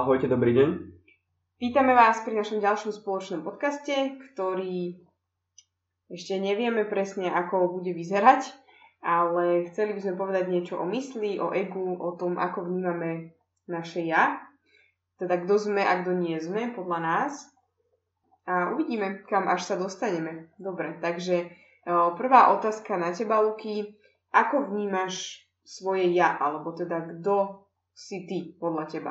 Ahojte, dobrý deň. Vítame vás pri našom ďalšom spoločnom podcaste, ktorý ešte nevieme presne, ako bude vyzerať, ale chceli by sme povedať niečo o mysli, o egu, o tom, ako vnímame naše ja, teda kto sme a kto nie sme podľa nás. A uvidíme, kam až sa dostaneme. Dobre, takže prvá otázka na teba, Luky. Ako vnímaš svoje ja, alebo teda kto si ty podľa teba?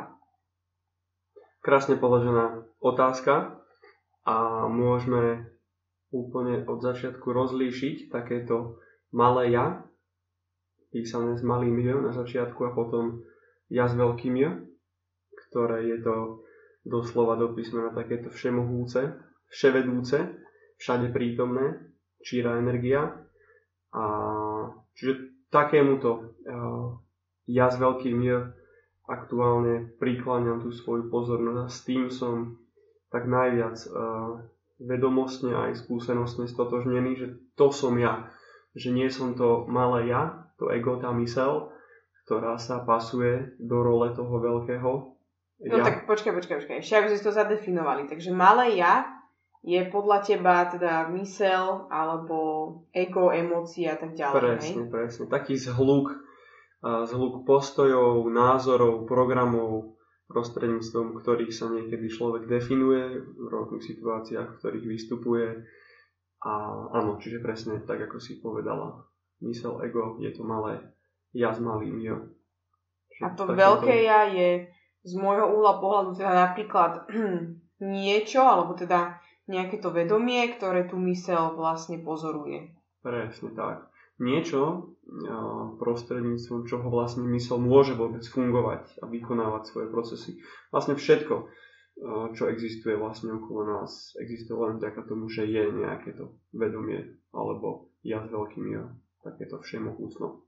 Krásne položená otázka a môžeme úplne od začiatku rozlíšiť takéto malé ja, písané s malým j na začiatku a potom ja s veľkým j, ktoré je to doslova do písmena takéto všemohúce, vševedúce, všade prítomné, číra energia. A čiže takémuto ja s veľkým j aktuálne prikláňam tú svoju pozornosť a s tým som tak najviac vedomostne aj skúsenostne stotožnený, že to som ja. Že nie som to malé ja, to ego, tá myseľ, ktorá sa pasuje do role toho veľkého ja. No tak počkaj. Ešte aby sme to zadefinovali. Takže malé ja je podľa teba teda myseľ alebo ego, emócie a tak ďalej. Presne. Taký zhluk postojov, názorov, programov, prostredníctvom ktorých sa niekedy človek definuje v rôznych situáciách, v ktorých vystupuje. A áno, čiže presne tak, ako si povedala, myseľ, ego je to malé ja s malým j. A to veľké ja je z môjho uhla pohľadu teda napríklad niečo, alebo teda nejaké to vedomie, ktoré tú myseľ vlastne pozoruje. Presne tak. Niečo, prostredníctvom čoho vlastne myseľ môže vôbec fungovať a vykonávať svoje procesy. Vlastne všetko, čo existuje vlastne okolo nás, existuje len vďaka tomu, že je nejaké to vedomie, alebo ja s veľkým ja, takéto všemohúcno.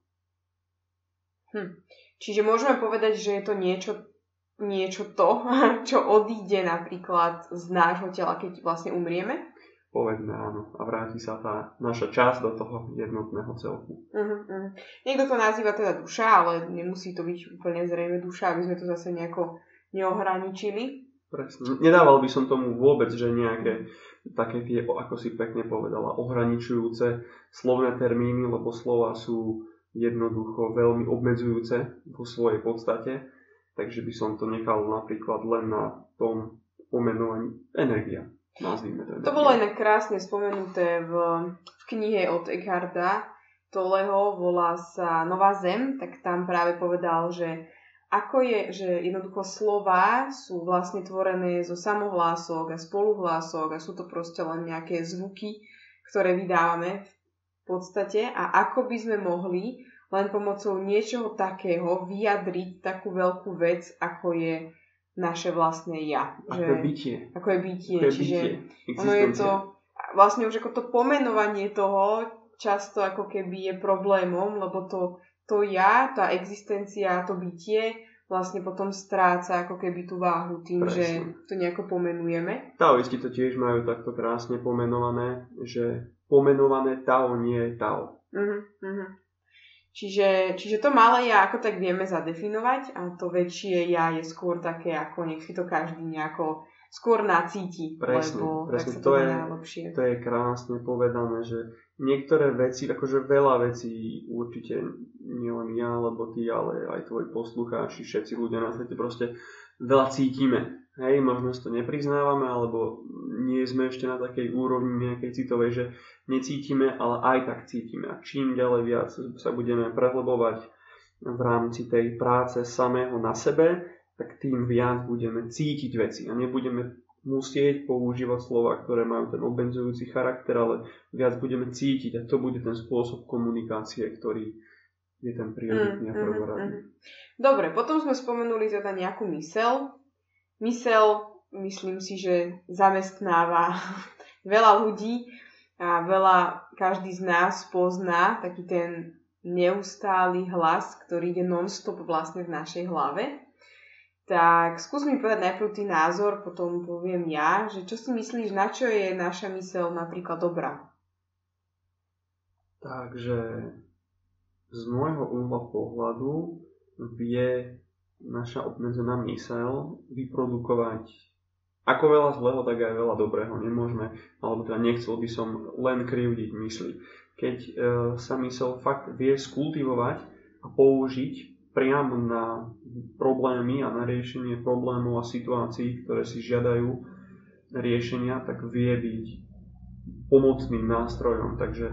Čiže môžeme povedať, že je to niečo to, čo odíde napríklad z nášho tela, keď vlastne umrieme? Povedzme áno. A vráti sa tá naša časť do toho jednotného celku. Niekto to nazýva teda duša, ale nemusí to byť úplne zrejme duša, aby sme to zase nejako neohraničili. Presne. Nedával by som tomu vôbec, že nejaké také tie, ako si pekne povedala, ohraničujúce slovné termíny, lebo slova sú jednoducho veľmi obmedzujúce vo svojej podstate. Takže by som to nechal napríklad len na tom pomenovaní energia. To bolo inak krásne spomenuté v knihe od Eckharta Tolleho, volá sa Nová zem, tak tam práve povedal, že ako je, že jednoducho slová sú vlastne tvorené zo samohlások a spoluhlások a sú to proste len nejaké zvuky, ktoré vydávame v podstate a ako by sme mohli len pomocou niečoho takého vyjadriť takú veľkú vec, ako je naše vlastné ja. Ako je bytie. Čiže ono je to vlastne už ako to pomenovanie toho často ako keby je problémom, lebo to ja, tá existencia, to bytie vlastne potom stráca ako keby tú váhu tým, presne, že to nejako pomenujeme. Taoisti to tiež majú takto krásne pomenované, že pomenované Tao nie je Tao. Čiže to malé ja ako tak vieme zadefinovať a to väčšie ja je skôr také, ako nech si to každý nejako skôr nacíti. Presne, tak sa to najlepšie. To je krásne povedané, že niektoré veci, akože veľa vecí určite nielen ja, alebo ty, ale aj tvoji poslucháči, všetci ľudia na svete proste veľa cítime. Hej, možno si to nepriznávame, alebo nie sme ešte na takej úrovni nejakej citovej, že necítime, ale aj tak cítime. A čím ďalej viac sa budeme prehlbovať v rámci tej práce samého na sebe, tak tým viac budeme cítiť veci a nebudeme musieť používať slova, ktoré majú ten obmedzujúci charakter, ale viac budeme cítiť a to bude ten spôsob komunikácie, ktorý je ten prioritný a prvoradný. Dobre, potom sme spomenuli teda nejakú myseľ. Myseľ, myslím si, že zamestnáva veľa ľudí a každý z nás pozná taký ten neustály hlas, ktorý ide non-stop vlastne v našej hlave. Tak skús mi povedať najprv ty názor, potom poviem ja, že čo si myslíš, na čo je naša myseľ napríklad dobrá? Takže z môjho uhla pohľadu vie naša obmedzená myseľ vyprodukovať ako veľa zlého, tak aj veľa dobrého. Nemôžeme, alebo teda nechcel by som len krivdiť mysli. Keď sa myseľ fakt vie skultivovať a použiť priamo na problémy a na riešenie problémov a situácií, ktoré si žiadajú riešenia, tak vie byť pomocným nástrojom. Takže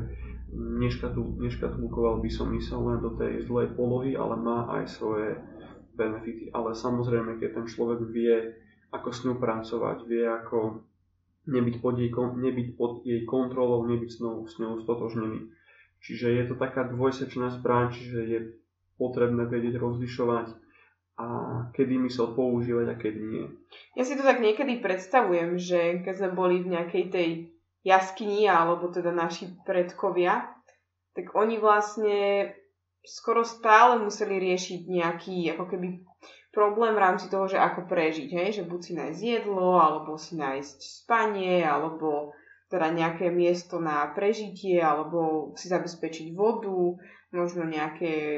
neškatulkoval by som myseľ len do tej zlej polohy, ale má aj svoje benefity. Ale samozrejme, keď ten človek vie, ako s ňou pracovať, vie, ako nebyť pod jej kontrolou, nebyť s ňou stotožnený. Čiže je to taká dvojsečná zbraň, čiže je potrebné vedieť rozlišovať a kedy myseľ používať a kedy nie. Ja si to tak niekedy predstavujem, že keď sme boli v nejakej tej jaskyni, alebo teda naši predkovia, tak oni vlastne skoro stále museli riešiť nejaký ako keby problém v rámci toho, že ako prežiť, hej? Že buď si nájsť jedlo, alebo si nájsť spanie, alebo teda nejaké miesto na prežitie, alebo si zabezpečiť vodu, možno nejaké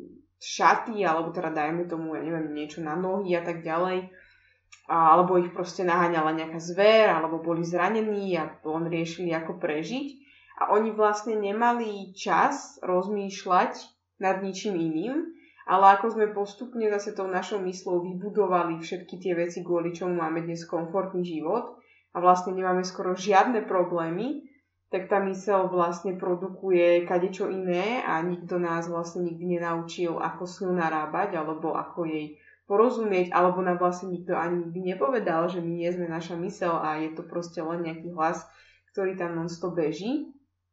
šaty, alebo teda dajme tomu, ja neviem, niečo na nohy a tak ďalej. Alebo ich proste naháňala nejaká zver, alebo boli zranení a len riešili, ako prežiť. A oni vlastne nemali čas rozmýšľať nad ničím iným, ale ako sme postupne zase tou našou myslou vybudovali všetky tie veci, kvôli čomu máme dnes komfortný život a vlastne nemáme skoro žiadne problémy, tak tá myseľ vlastne produkuje kadečo iné a nikto nás vlastne nikdy nenaučil, ako s ňou narábať alebo ako jej porozumieť, alebo nám vlastne nikto ani nikdy nepovedal, že my nie sme naša myseľ a je to proste len nejaký hlas, ktorý tam non-stop beží.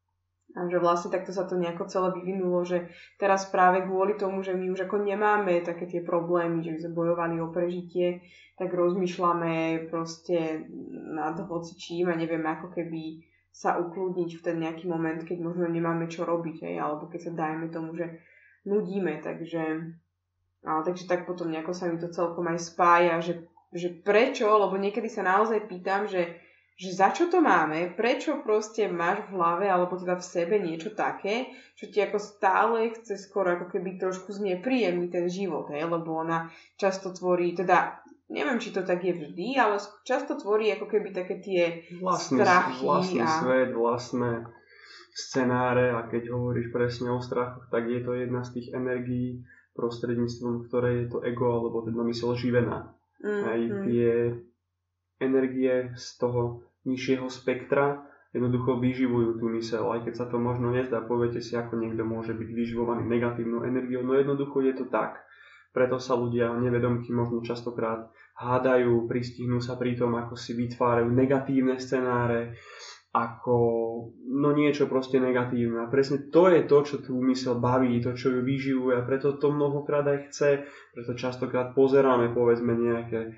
A že vlastne takto sa to nejako celé vyvinulo, že teraz práve kvôli tomu, že my už ako nemáme také tie problémy, že by sme bojovali o prežitie, tak rozmýšľame proste nad hocičím a nevieme ako keby sa ukludniť v ten nejaký moment, keď možno nemáme čo robiť, alebo keď sa dajme tomu, že nudíme, takže tak potom nejako sa mi to celkom aj spája, že prečo, lebo niekedy sa naozaj pýtam, že za čo to máme, prečo proste máš v hlave alebo teda v sebe niečo také, čo ti ako stále chce skoro ako keby trošku znepríjemniť ten život, lebo ona často tvorí, teda neviem, či to tak je vždy, ale často tvorí ako keby také tie strachy. Vlastný svet, vlastné scenáre a keď hovoríš presne o strachoch, tak je to jedna z tých energií, prostredníctvom ktorej je to ego alebo teda myseľ živená. Aj tie energie z toho nižšieho spektra jednoducho vyživujú tú myseľ, aj keď sa to možno nezdá, poviete si, ako niekto môže byť vyživovaný negatívnou energiou, no jednoducho je to tak. Preto sa ľudia nevedomky možno častokrát hádajú, pristihnú sa pri tom, ako si vytvárajú negatívne scenáre, ako niečo proste negatívne. A presne to je to, čo tú myseľ baví, to, čo ju vyživuje a preto to mnohokrát aj chce. Preto častokrát pozeráme, povedzme, nejaké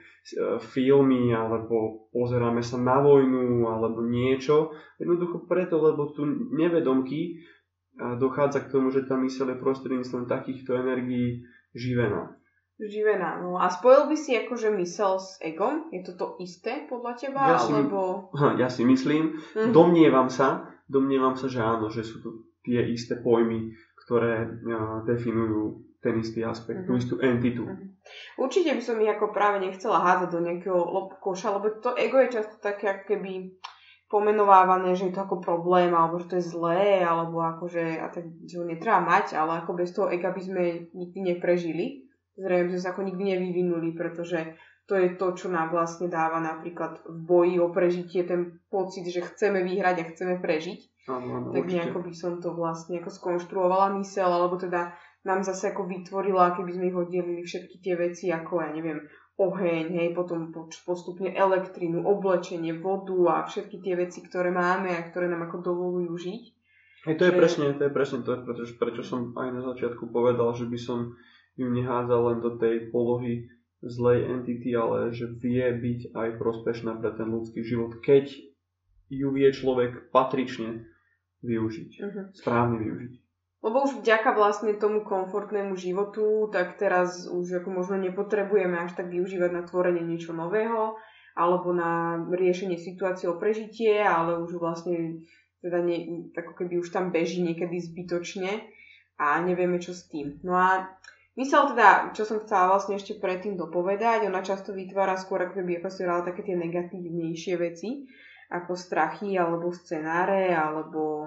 filmy alebo pozeráme sa na vojnu alebo niečo. Jednoducho preto, lebo tu nevedomky dochádza k tomu, že tá myseľ je prostredníctvom takýchto energií živená. Živená, no a spojil by si akože myseľ s egom? Je to to isté podľa teba? Ja si myslím, domnievam sa, že áno, že sú to tie isté pojmy, ktoré definujú ten istý aspekt, tú istú entitu. Určite by som ich ako práve nechcela hádzať do nejakého koša, lebo to ego je často také ako keby pomenovávané, že je to ako problém, alebo že to je zlé, alebo akože, a tak, že ho netreba mať, ale ako bez toho ega by sme nikdy neprežili. Zrejme, že sa ako nikdy nevyvinuli, pretože to je to, čo nám vlastne dáva napríklad v boji o prežitie ten pocit, že chceme vyhrať a chceme prežiť. Áno, tak nejako by som to vlastne ako skonštruovala myseľ, alebo teda nám zase ako vytvorila, keby sme ich oddelili všetky tie veci, ako ja neviem, oheň, potom postupne elektrinu, oblečenie, vodu a všetky tie veci, ktoré máme a ktoré nám ako dovolujú žiť. To je presne to, prečo som aj na začiatku povedal, že by som ju nehádzal len do tej polohy zlej entity, ale že vie byť aj prospešná pre ten ľudský život, keď ju vie človek patrične využiť, správne využiť. Lebo už vďaka vlastne tomu komfortnému životu, tak teraz už ako možno nepotrebujeme až tak využívať na tvorenie niečo nového, alebo na riešenie situácie o prežitie, ale už vlastne teda ako keby už tam beží niekedy zbytočne a nevieme čo s tým. No a Mysel teda, čo som chcela vlastne ešte predtým dopovedať, ona často vytvára skôr ako si hovorila také tie negatívnejšie veci, ako strachy, alebo scenáre, alebo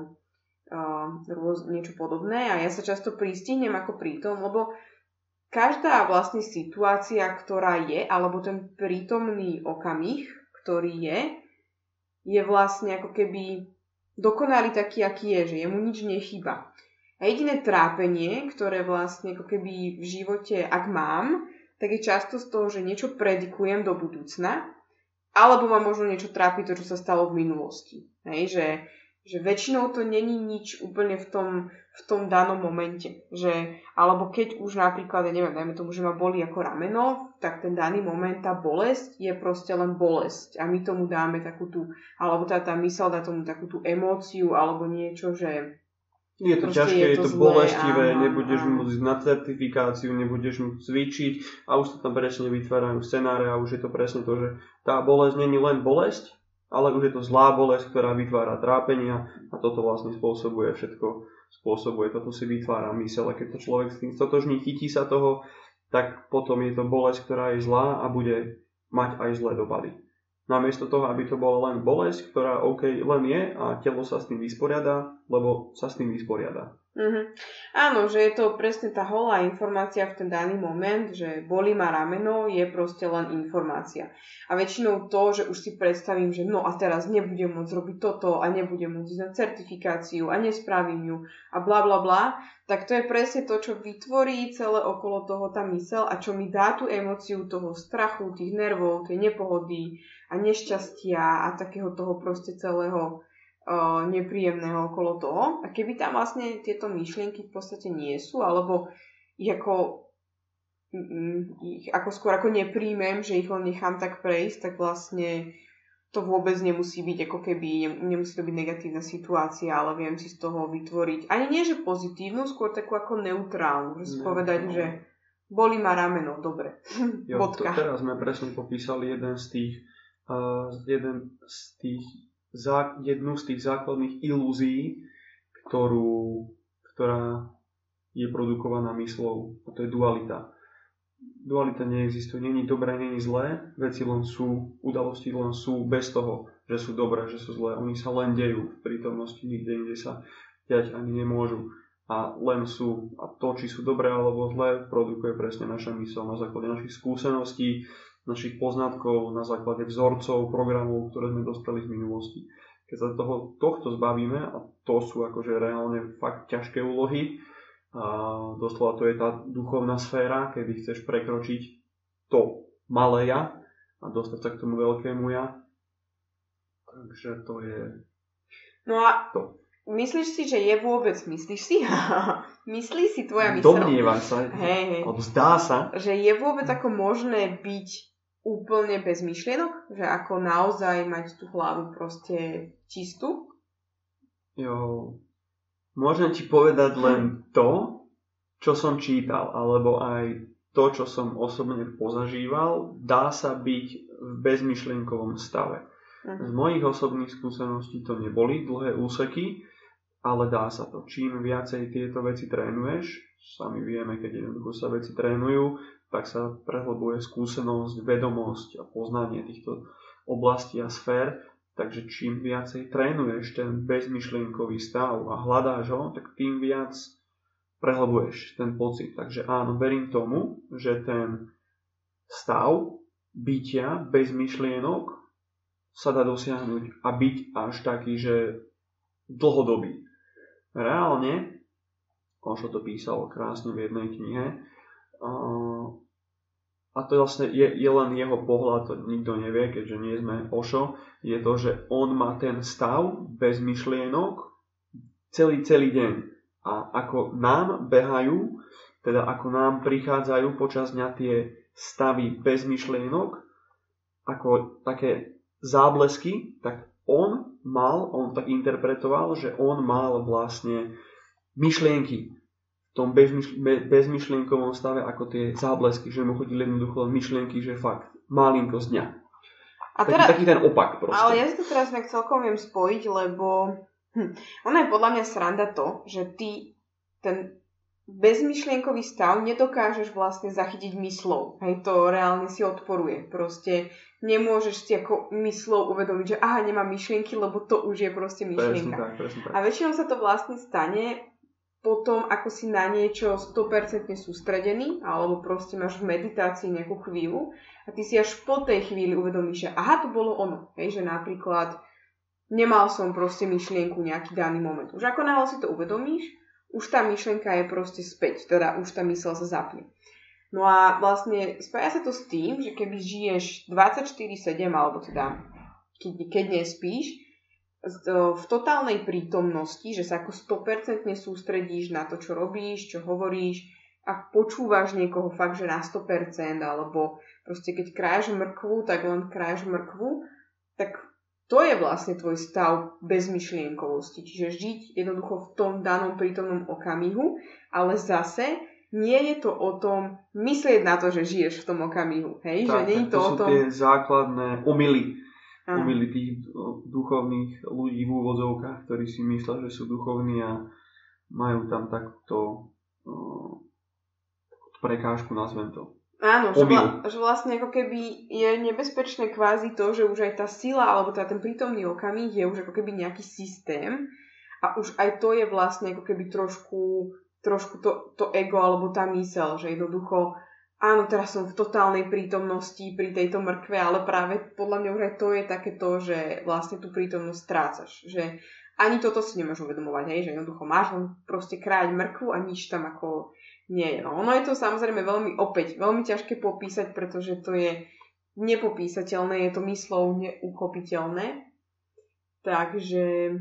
niečo podobné. A ja sa často pristihnem ako pri tom, lebo každá vlastne situácia, ktorá je, alebo ten prítomný okamih, ktorý je vlastne ako keby dokonalý taký, aký je, že jemu nič nechýba. A jediné trápenie, ktoré vlastne ako keby v živote, ak mám, tak je často z toho, že niečo predikujem do budúcna, alebo ma možno niečo trápi to, čo sa stalo v minulosti. Hej, že väčšinou to není nič úplne v tom danom momente. Alebo keď už napríklad, ja neviem, dajme tomu, že ma bolí ako rameno, tak ten daný moment, tá bolesť je proste len bolesť. A my tomu dáme takú tú, alebo tá myseľ dá tomu takú tú emóciu, alebo niečo, že je to ťažké, je to bolestivé, nebudeš môcť ísť na certifikáciu, nebudeš môcť cvičiť a už sa tam presne vytvárajú scenáre a už je to presne to, že tá bolesť nie je len bolesť, ale už je to zlá bolesť, ktorá vytvára trápenia a toto vlastne spôsobuje všetko. Toto si vytvára myseľ. A keď to človek s tým stotožní, chytí sa toho, tak potom je to bolesť, ktorá je zlá a bude mať aj zlé dopady. Namiesto toho, aby to bola len bolesť, ktorá len je a telo sa s tým vysporiada, lebo sa s tým vysporiada. Áno, že je to presne tá holá informácia v ten daný moment, že bolí ma rameno, je proste len informácia. A väčšinou to, že už si predstavím, že no a teraz nebudem môcť robiť toto a nebudem môcť ísť na certifikáciu a nespravím ju a bla bla bla, tak to je presne to, čo vytvorí celé okolo toho tá myseľ a čo mi dá tú emóciu toho strachu, tých nervov, tej nepohody a nešťastia a takého toho proste celého nepríjemného okolo toho. A keby tam vlastne tieto myšlienky v podstate nie sú, alebo ich ako skôr ako nepríjmem, že ich len nechám tak prejsť, tak vlastne to vôbec nemusí byť ako keby, nemusí to byť negatívna situácia, ale viem si z toho vytvoriť, ani nie, že pozitívnu, skôr takú ako neutrálnu, že si povedať, že bolí ma rameno, dobre. Bodka. Teraz sme presne popísali jednu z tých základných ilúzií, ktorá je produkovaná myslou, a to je dualita. Dualita neexistuje, není dobré, není zlé, veci len sú, udalosti len sú bez toho, že sú dobré, že sú zlé. Oni sa len dejú v prítomnosti, nikde inde sa diať ani nemôžu. A len sú, a to, či sú dobré alebo zlé, produkuje presne naša myseľ na základe našich skúseností, našich poznatkov, na základe vzorcov, programov, ktoré sme dostali z minulosti. Keď sa tohto zbavíme, a to sú akože reálne fakt ťažké úlohy, a doslova to je tá duchovná sféra, kedy chceš prekročiť to malé ja a dostať sa k tomu veľkému ja. Takže to je no a to. Myslíš si, že je vôbec, myslíš si tvoja myseľ? Domnievam sa, alebo zdá sa, že je vôbec ako možné byť úplne bez myšlienok? Že ako naozaj mať tú hlavu proste čistú? Jo, môžem ti povedať len to, čo som čítal, alebo aj to, čo som osobne pozažíval, dá sa byť v bezmyšlienkovom stave. Z mojich osobných skúseností to neboli dlhé úseky, ale dá sa to. Čím viacej tieto veci trénuješ, sami vieme, keď jednoducho sa veci trénujú, tak sa prehlbuje skúsenosť, vedomosť a poznanie týchto oblastí a sfér. Takže čím viacej trénuješ ten bezmyšlienkový stav a hľadáš ho, tak tým viac prehlbuješ ten pocit. Takže áno, verím tomu, že ten stav bytia bez myšlienok sa dá dosiahnuť a byť až taký, že dlhodobý. Reálne, Osho to písal krásne v jednej knihe, a to vlastne je len jeho pohľad, to nikto nevie, keďže nie sme Osho, je to, že on má ten stav bez myšlienok celý deň. A ako nám behajú, teda ako nám prichádzajú počas dňa tie stavy bez myšlienok, ako také záblesky, tak on tak interpretoval, že on mal vlastne myšlienky v tom bezmyšlienkovom stave ako tie záblesky, že mu chodili jednoducho len myšlienky, že fakt malinkosť dňa. A taký ten opak proste. Ale ja si to teraz celkom viem spojiť, lebo ono je podľa mňa sranda to, že ty ten bezmyšlienkový stav nedokážeš vlastne zachytiť myslou. Hej, to reálne si odporuje. Proste nemôžeš si ako myslou uvedomiť, že aha, nemám myšlienky, lebo to už je proste myšlienka. Presne tak. A väčšinou sa to vlastne stane potom, ako si na niečo 100% sústredený, alebo proste máš v meditácii nejakú chvíľu a ty si až po tej chvíli uvedomíš, že aha, to bolo ono. Hej, že napríklad nemal som proste myšlienku nejaký daný moment. Už ako náhle si to uvedomíš, už tá myšlienka je proste späť, teda už tá myseľ sa zapne. No a vlastne spája sa to s tým, že keby žiješ 24/7, alebo teda keď nespíš, v totálnej prítomnosti, že sa ako 100% sústredíš na to, čo robíš, čo hovoríš a počúvaš niekoho fakt, že na 100%, alebo proste keď krájaš mrkvu, tak len krájaš mrkvu, tak to je vlastne tvoj stav bezmyšlienkovosti. Čiže žiť jednoducho v tom danom prítomnom okamihu, ale zase nie je to o tom myslieť na to, že žiješ v tom okamihu. Hej? Že nie je to o tom... tie základné omily tých duchovných ľudí v úvodzovkách, ktorí si myslia, že sú duchovní a majú tam takúto prekážku, nazvem to. Áno, že vlastne ako keby je nebezpečné kvázi to, že už aj tá sila, alebo teda ten prítomný okamih je už ako keby nejaký systém a už aj to je vlastne ako keby trošku to ego alebo tá myseľ, že jednoducho áno, teraz som v totálnej prítomnosti pri tejto mrkve, ale práve podľa mňa už aj to je takéto, že vlastne tú prítomnosť strácaš, že ani toto si nemáš uvedomovať, hej, že jednoducho máš len proste krájať mrkvu a nič tam ako nie je. No, ono je to samozrejme veľmi ťažké popísať, pretože to je nepopísateľné, je to myslou neuchopiteľné. Takže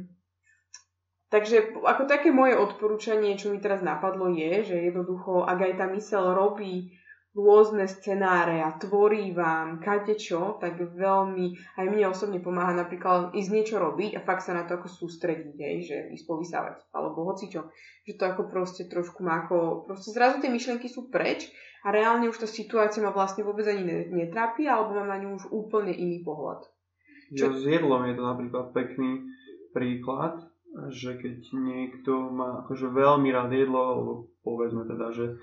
ako také moje odporúčanie, čo mi teraz napadlo je, že jednoducho, ak aj tá myseľ robí rôzne scenáre a tvorí vám kadečo, tak veľmi, aj mne osobne pomáha napríklad ísť niečo robiť a fakt sa na to ako sústrediť, že ísť povysávať, alebo hocičo. Že to ako proste trošku má ako, proste zrazu tie myšlienky sú preč a reálne už tá situácia ma vlastne vôbec ani netrápi, alebo mám na ňu už úplne iný pohľad. S jedlom je to napríklad pekný príklad, že keď niekto má akože veľmi rád jedlo, alebo povedzme teda, že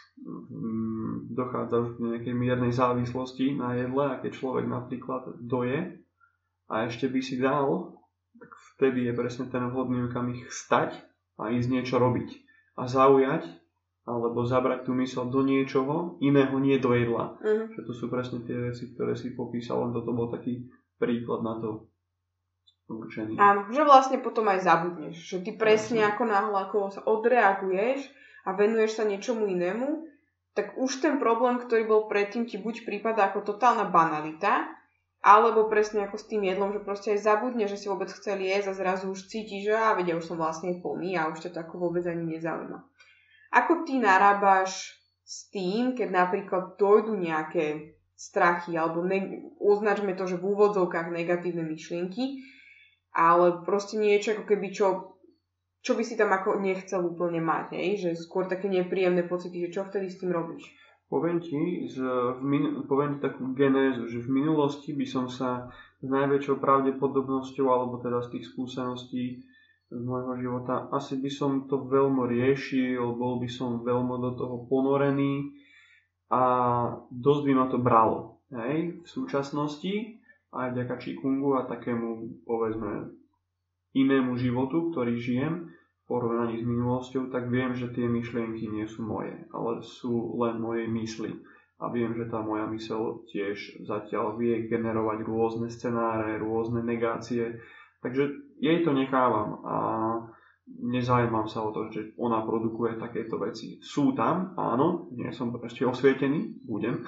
dochádza už k nejakej miernej závislosti na jedle a keď človek napríklad doje a ešte by si dal, tak vtedy je presne ten vhodný okamih stať a ísť niečo robiť a zaujať alebo zabrať tú myseľ do niečoho iného, nie do jedla. Že to sú presne tie veci, ktoré si popísal, len toto bol taký príklad na to určený. Áno, že vlastne potom aj zabudneš, že ty presne ako náhle ako sa odreaguješ a venuješ sa niečomu inému, tak už ten problém, ktorý bol predtým, ti buď prípada ako totálna banalita, alebo presne ako s tým jedlom, že proste aj zabudne, že si vôbec chcel jesť a zrazu už cítiš, že vedia, už som vlastne plný a už ťa to ako vôbec ani nezaujíma. Ako ty narábaš s tým, keď napríklad dojdu nejaké strachy, alebo označme to, že v úvodzovkách negatívne myšlienky, ale proste niečo ako keby čo by si tam ako nechcel úplne mať, hej? Že skôr také nepríjemné pocity, že čo vtedy s tým robíš? Poviem ti takú genézu, že v minulosti by som sa s najväčšou pravdepodobnosťou, alebo teda z tých skúseností z môjho života, asi by som to veľmi riešil, bol by som veľmi do toho ponorený a dosť by ma to bralo. Hej? V súčasnosti, aj vďaka Qigongu a takému, povedzme, inému životu, ktorý žijem v porovnaní s minulosťou, tak viem, že tie myšlienky nie sú moje, ale sú len moje mysli. A viem, že tá moja myseľ tiež zatiaľ vie generovať rôzne scenáre, rôzne negácie. Takže jej to nechávam a nezaujímam sa o to, že ona produkuje takéto veci. Sú tam, áno, nie som ešte osvietený, budem.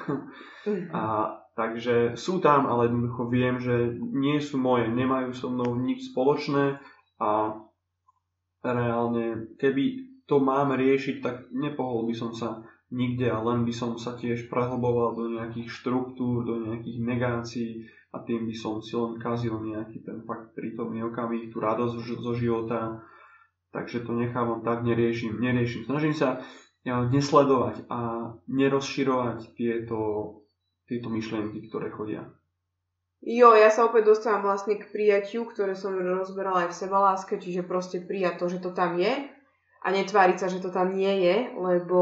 Takže sú tam, ale jednoducho viem, že nie sú moje, nemajú so mnou nič spoločné a reálne, keby to mám riešiť, tak nepohol by som sa nikde a len by som sa tiež prehlboval do nejakých štruktúr, do nejakých negácií a tým by som si len kazil nejaký ten fakt prítomný okamih, tú radosť zo života. Takže to nechávam tak, neriešim. Snažím sa nesledovať a nerozširovať tieto myšlienky, ktoré chodia. Jo, ja sa opäť dostávam vlastne k prijatiu, ktoré som rozberala aj v sebaláske, čiže proste prijať to, že to tam je a netváriť sa, že to tam nie je, lebo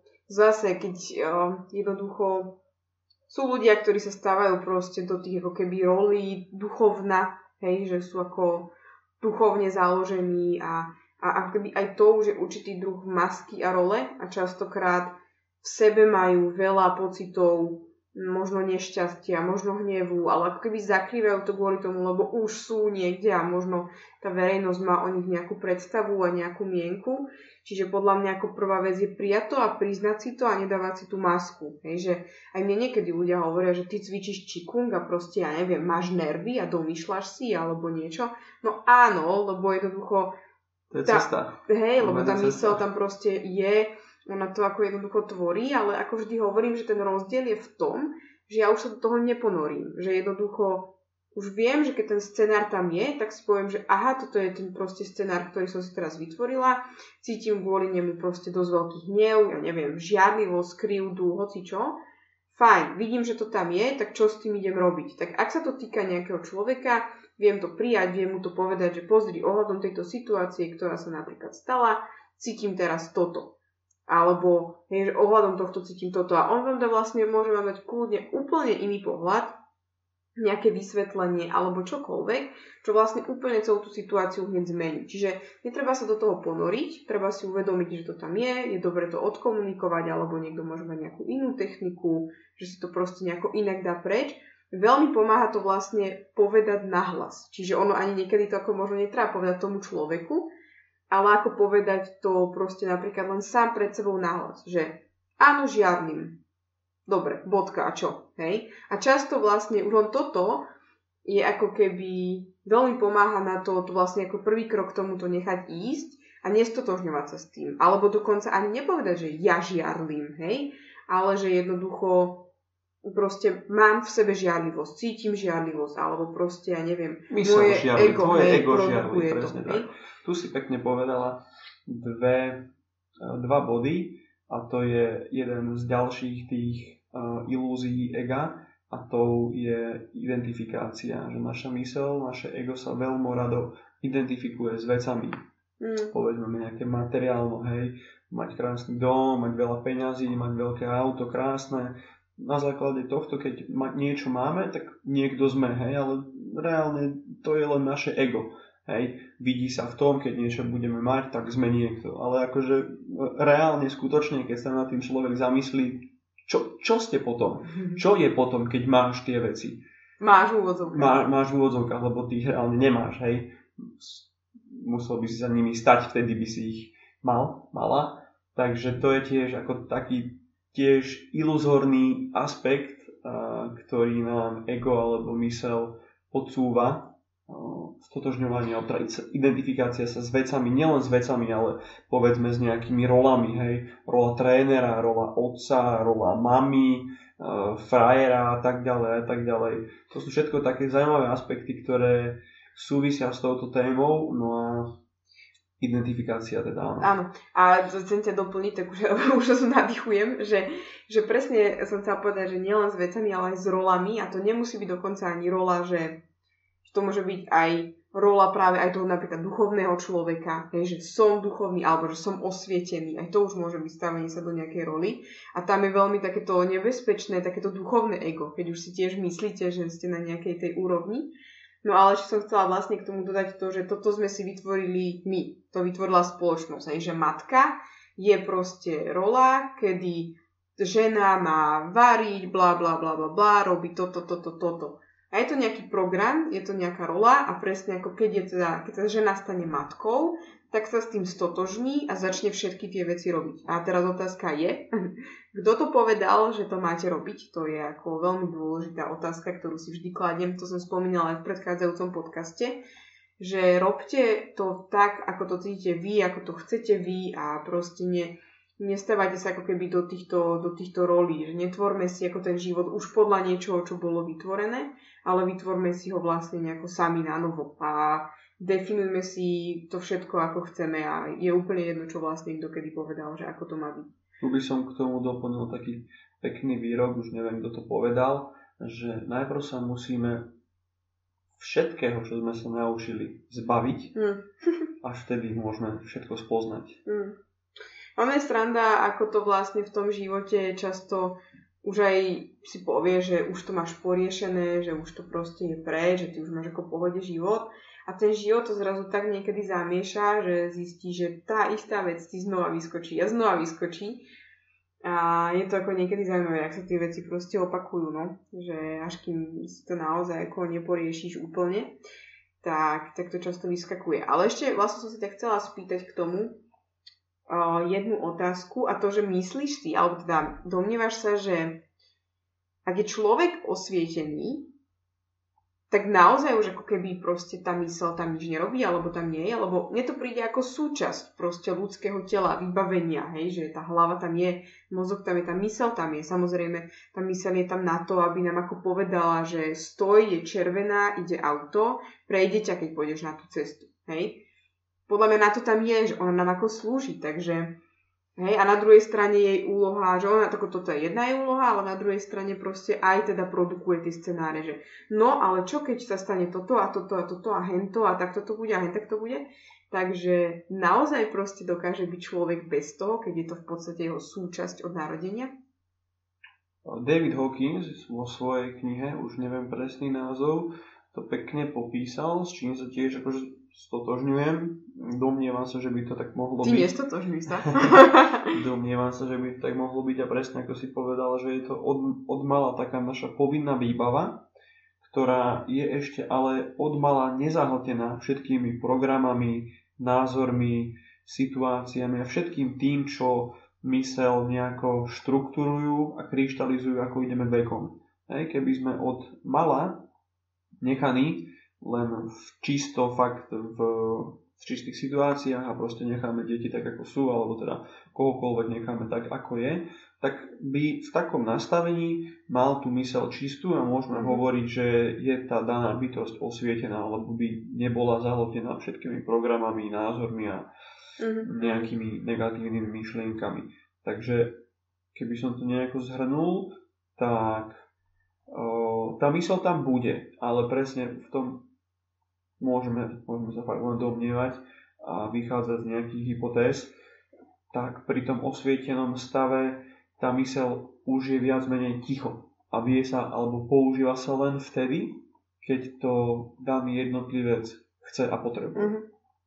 zase, keď jednoducho sú ľudia, ktorí sa stávajú proste do tých ako keby rolí duchovna, hej, že sú ako duchovne založení a ako keby aj to už je určitý druh masky a role a častokrát v sebe majú veľa pocitov, možno nešťastia, možno hnevu, ale ako keby zakrývajú to kvôli tomu, lebo už sú niekde a možno tá verejnosť má o nich nejakú predstavu a nejakú mienku. Čiže podľa mňa ako prvá vec je prijať to a priznať si to a nedávať si tú masku. Hej, že aj mne niekedy ľudia hovoria, že ty cvičíš čikung a proste, ja neviem, máš nervy a domýšľaš si alebo niečo. No áno, lebo jednoducho to je cesta. Hej, lebo tá myseľ tam proste je, ona to ako jednoducho tvorí, ale ako vždy hovorím, že ten rozdiel je v tom, že ja už sa do toho neponorím. Že jednoducho už viem, že keď ten scenár tam je, tak si poviem, že aha, toto je ten proste scenár, ktorý som si teraz vytvorila. Cítim kvôli nemu proste dosť veľký hnev, ja neviem, žiarlivosť, krivdu, hocičo. Fajn, vidím, že to tam je, tak čo s tým idem robiť? Tak ak sa to týka nejakého človeka, viem to prijať, viem mu to povedať, že pozri, ohľadom tejto situácie, ktorá sa napríklad stala, cítim teraz toto. Alebo že ohľadom tohto cítim toto a on vám to vlastne môže mať kľudne úplne iný pohľad, nejaké vysvetlenie alebo čokoľvek, čo vlastne úplne celú tú situáciu hneď zmení. Čiže netreba sa do toho ponoriť, treba si uvedomiť, že to tam je dobre to odkomunikovať, alebo niekto môže mať nejakú inú techniku, že si to proste nejako inak dá preč. Veľmi pomáha to vlastne povedať nahlas. Čiže ono ani niekedy to ako možno netreba povedať tomu človeku, ale ako povedať to proste napríklad len sám pred sebou nahlas, že áno, žiarlim. Dobre, bodka a čo? Hej? A často vlastne už len toto je ako keby veľmi pomáha na to vlastne ako prvý krok k tomuto nechať ísť a nestotožňovať sa s tým. Alebo dokonca ani nepovedať, že ja žiarlim, hej? Ale že jednoducho proste mám v sebe žiarlivosť, cítim žiarlivosť, alebo proste, ja neviem, moje ego, tvoje ego žiarli, presne tak. Tu si pekne povedala dva body a to je jeden z ďalších tých ilúzií ega a to je identifikácia, že naša myseľ, naše ego sa veľmi rado identifikuje s vecami. Povedzme nejaké materiálno, hej, mať krásny dom, mať veľa peňazí, mať veľké auto, krásne. Na základe tohto, keď niečo máme, tak niekto sme, hej, ale reálne to je len naše ego. Hej, vidí sa v tom, keď niečo budeme mať, tak sme niekto. Ale akože reálne, skutočne, keď sa nad tým človek zamyslí, čo ste potom? Čo je potom, keď máš tie veci? Máš v úvodzovkách. Máš v úvodzovkách, lebo ty ich reálne nemáš, hej. Musel by si za nimi stať, vtedy by si ich mala. Takže to je tiež ako taký tiež iluzórny aspekt, ktorý nám ego alebo myseľ podsúva. Stotožňovanie, identifikácia sa s vecami, nielen s vecami, ale povedzme s nejakými rolami, hej, rola trénera, rola otca, rola mamy, frajera a tak ďalej. To sú všetko také zaujímavé aspekty, ktoré súvisia s touto témou, no a identifikácia teda. Áno. A chcem ťa doplniť, tak už sa nadýchujem, že presne som chcela povedať, že nielen s vecami, ale aj s rolami a to nemusí byť dokonca ani rola, že to môže byť aj rola práve aj toho napríklad duchovného človeka, že som duchovný alebo že som osvietený. Aj to už môže byť stavenie sa do nejakej roli. A tam je veľmi takéto nebezpečné, takéto duchovné ego, keď už si tiež myslíte, že ste na nejakej tej úrovni. No ale čo som chcela vlastne k tomu dodať to, že toto sme si vytvorili my. To vytvorila spoločnosť. Že matka je proste rola, kedy žena má variť, bla bla bla bla bla, robí toto. A je to nejaký program, je to nejaká rola a presne ako keď sa žena stane matkou, tak sa s tým stotožní a začne všetky tie veci robiť. A teraz otázka je, kto to povedal, že to máte robiť? To je ako veľmi dôležitá otázka, ktorú si vždy kladiem, to som spomínala aj v predchádzajúcom podcaste, že robte to tak, ako to cítite vy, ako to chcete vy a proste nestávajte sa ako keby do týchto rolí, že netvorme si ako ten život už podľa niečoho, čo bolo vytvorené, ale vytvorme si ho vlastne nejako sami na novo a definujme si to všetko, ako chceme a je úplne jedno, čo vlastne kto kedy povedal, že ako to má byť. Tu by som k tomu doplnil taký pekný výrok, už neviem, kto to povedal, že najprv sa musíme všetkého, čo sme sa naučili, zbaviť, až vtedy môžeme všetko spoznať. Máme sranda, ako to vlastne v tom živote často už aj si povie, že už to máš poriešené, že už to proste je preč, že ty už máš ako v pohode život. A ten život to zrazu tak niekedy zamieša, že zistí, že tá istá vec ti znova vyskočí a znova vyskočí. A je to ako niekedy zaujímavé, ak sa tie veci proste opakujú, no. Že až kým si to naozaj ako neporiešiš úplne, tak to často vyskakuje. Ale ešte vlastne som sa ťa chcela spýtať k tomu jednu otázku a to, že myslíš si, alebo teda domnievaš sa, že ak je človek osvietený, tak naozaj už ako keby proste tá myseľ tam nič nerobí, alebo tam nie je, lebo mne to príde ako súčasť proste ľudského tela, vybavenia, hej, že tá hlava tam je, mozog tam je, tá myseľ tam je, samozrejme tá myseľ je tam na to, aby nám ako povedala, že stoj, je červená, ide auto, prejde ťa, keď pôjdeš na tú cestu, hej. Podľa mňa na to tam je, že ona nám ako slúži, takže hej, a na druhej strane jej úloha, že ona, toto je jedna jej úloha, ale na druhej strane proste aj teda produkuje tie scenáre, že no, ale čo keď sa stane toto a toto a toto a hento a takto to bude a hen tak to bude. Takže naozaj proste dokáže byť človek bez toho, keď je to v podstate jeho súčasť od narodenia. David Hawkins vo svojej knihe, už neviem presný názov, to pekne popísal, s čím sa tiež akože stotožňujem. Domnievam sa, že by to tak mohlo byť. Ty nestotožňuj sa. Domnievam sa, že by to tak mohlo byť a presne ako si povedal, že je to odmala taká naša povinná výbava, ktorá je ešte ale odmala nezahltená všetkými programami, názormi, situáciami a všetkým tým, čo myseľ nejako štruktúrujú a kryštalizujú, ako ideme vekom. Keby sme od mala nechaní len čisto fakt v čistých situáciách a proste necháme deti tak, ako sú, alebo teda kohokoľvek necháme tak, ako je, tak by v takom nastavení mal tú myseľ čistú a môžeme hovoriť, že je tá daná bytosť osvietená, alebo by nebola zahltená všetkými programami, názormi a nejakými negatívnymi myšlienkami. Takže keby som to nejako zhrnul, tak tá myseľ tam bude, ale presne v tom môžeme sa fakt len domnievať a vychádzať z nejakých hypotéz, tak pri tom osvietenom stave tá myseľ už je viac menej ticho a vie sa alebo používa sa len vtedy, keď to daný jednotlivec chce a potrebuje.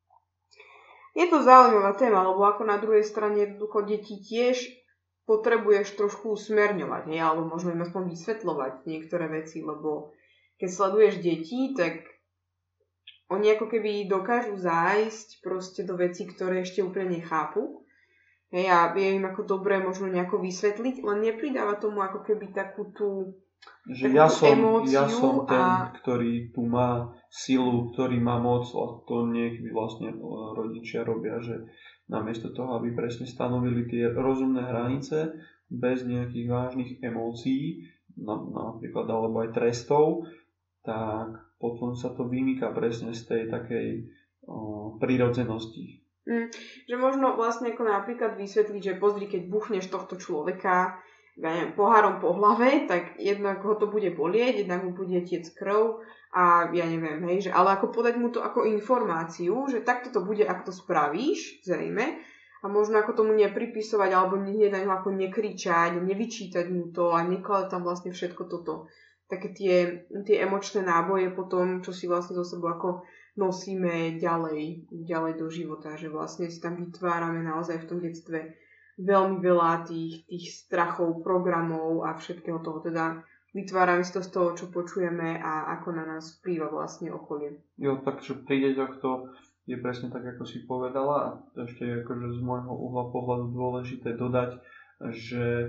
Je to zaujímavá téma, lebo ako na druhej strane jednoducho deti tiež potrebuješ trošku usmerňovať, hej? Alebo možno im aspoň vysvetľovať niektoré veci, lebo keď sleduješ deti, tak oni ako keby dokážu zájsť proste do vecí, ktoré ešte úplne nechápu. Hej, a je im ako dobré možno nejako vysvetliť, len nepridáva tomu ako keby takú tú že ja som ten, ktorý tu má silu, ktorý má moc, a to niekedy vlastne rodičia robia, že namiesto toho, aby presne stanovili tie rozumné hranice bez nejakých vážnych emócií, napríklad alebo aj trestov, tak potom sa to vymýka presne z tej takej prirodzenosti. Že možno vlastne ako napríklad vysvetliť, že pozri, keď buchneš tohto človeka pohárom po hlave, tak jednak ho to bude bolieť, jednak mu bude tiec krv a ja neviem, hej, že, ale ako podať mu to ako informáciu, že takto to bude, ak to spravíš, zrejme, a možno ako tomu nepripisovať alebo na ňu ako nekričať, nevyčítať mu to a nekladať tam vlastne všetko toto. Také tie emočné náboje potom, čo si vlastne zo sebou ako nosíme ďalej do života, že vlastne si tam vytvárame naozaj v tom detstve veľmi veľa tých strachov, programov a všetkého toho, teda vytvárame si to z toho, čo počujeme a ako na nás vplýva vlastne okolie. Jo, takže pri deťoch to je presne tak, ako si povedala a ešte je akože z môjho uhla pohľadu dôležité dodať, že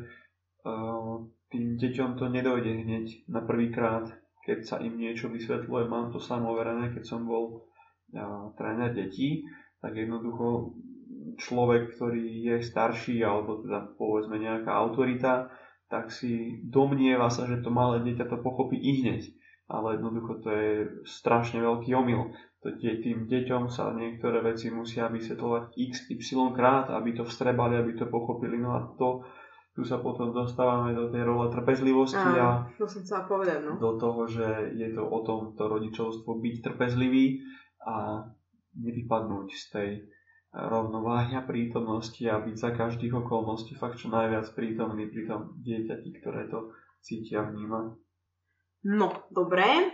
tým deťom to nedojde hneď na prvýkrát, keď sa im niečo vysvetľuje. Mám to sám overené, keď som bol tréner detí, tak jednoducho človek, ktorý je starší, alebo teda povedzme nejaká autorita, tak si domnieva sa, že to malé dieťa to pochopí i hneď. Ale jednoducho to je strašne veľký omyl. Tým deťom sa niektoré veci musia vysvetľovať XY krát, aby to vstrebali, aby to pochopili. No a to tu sa potom dostávame do tej role trpezlivosti a to som chcela povedať, no. do toho, že je to o tom to rodičovstvo byť trpezlivý a nevypadnúť z tej rovnováhy a prítomnosti a byť za každých okolností fakt čo najviac prítomný pri tom dieťati, ktoré to cítia a vníma. No, dobre.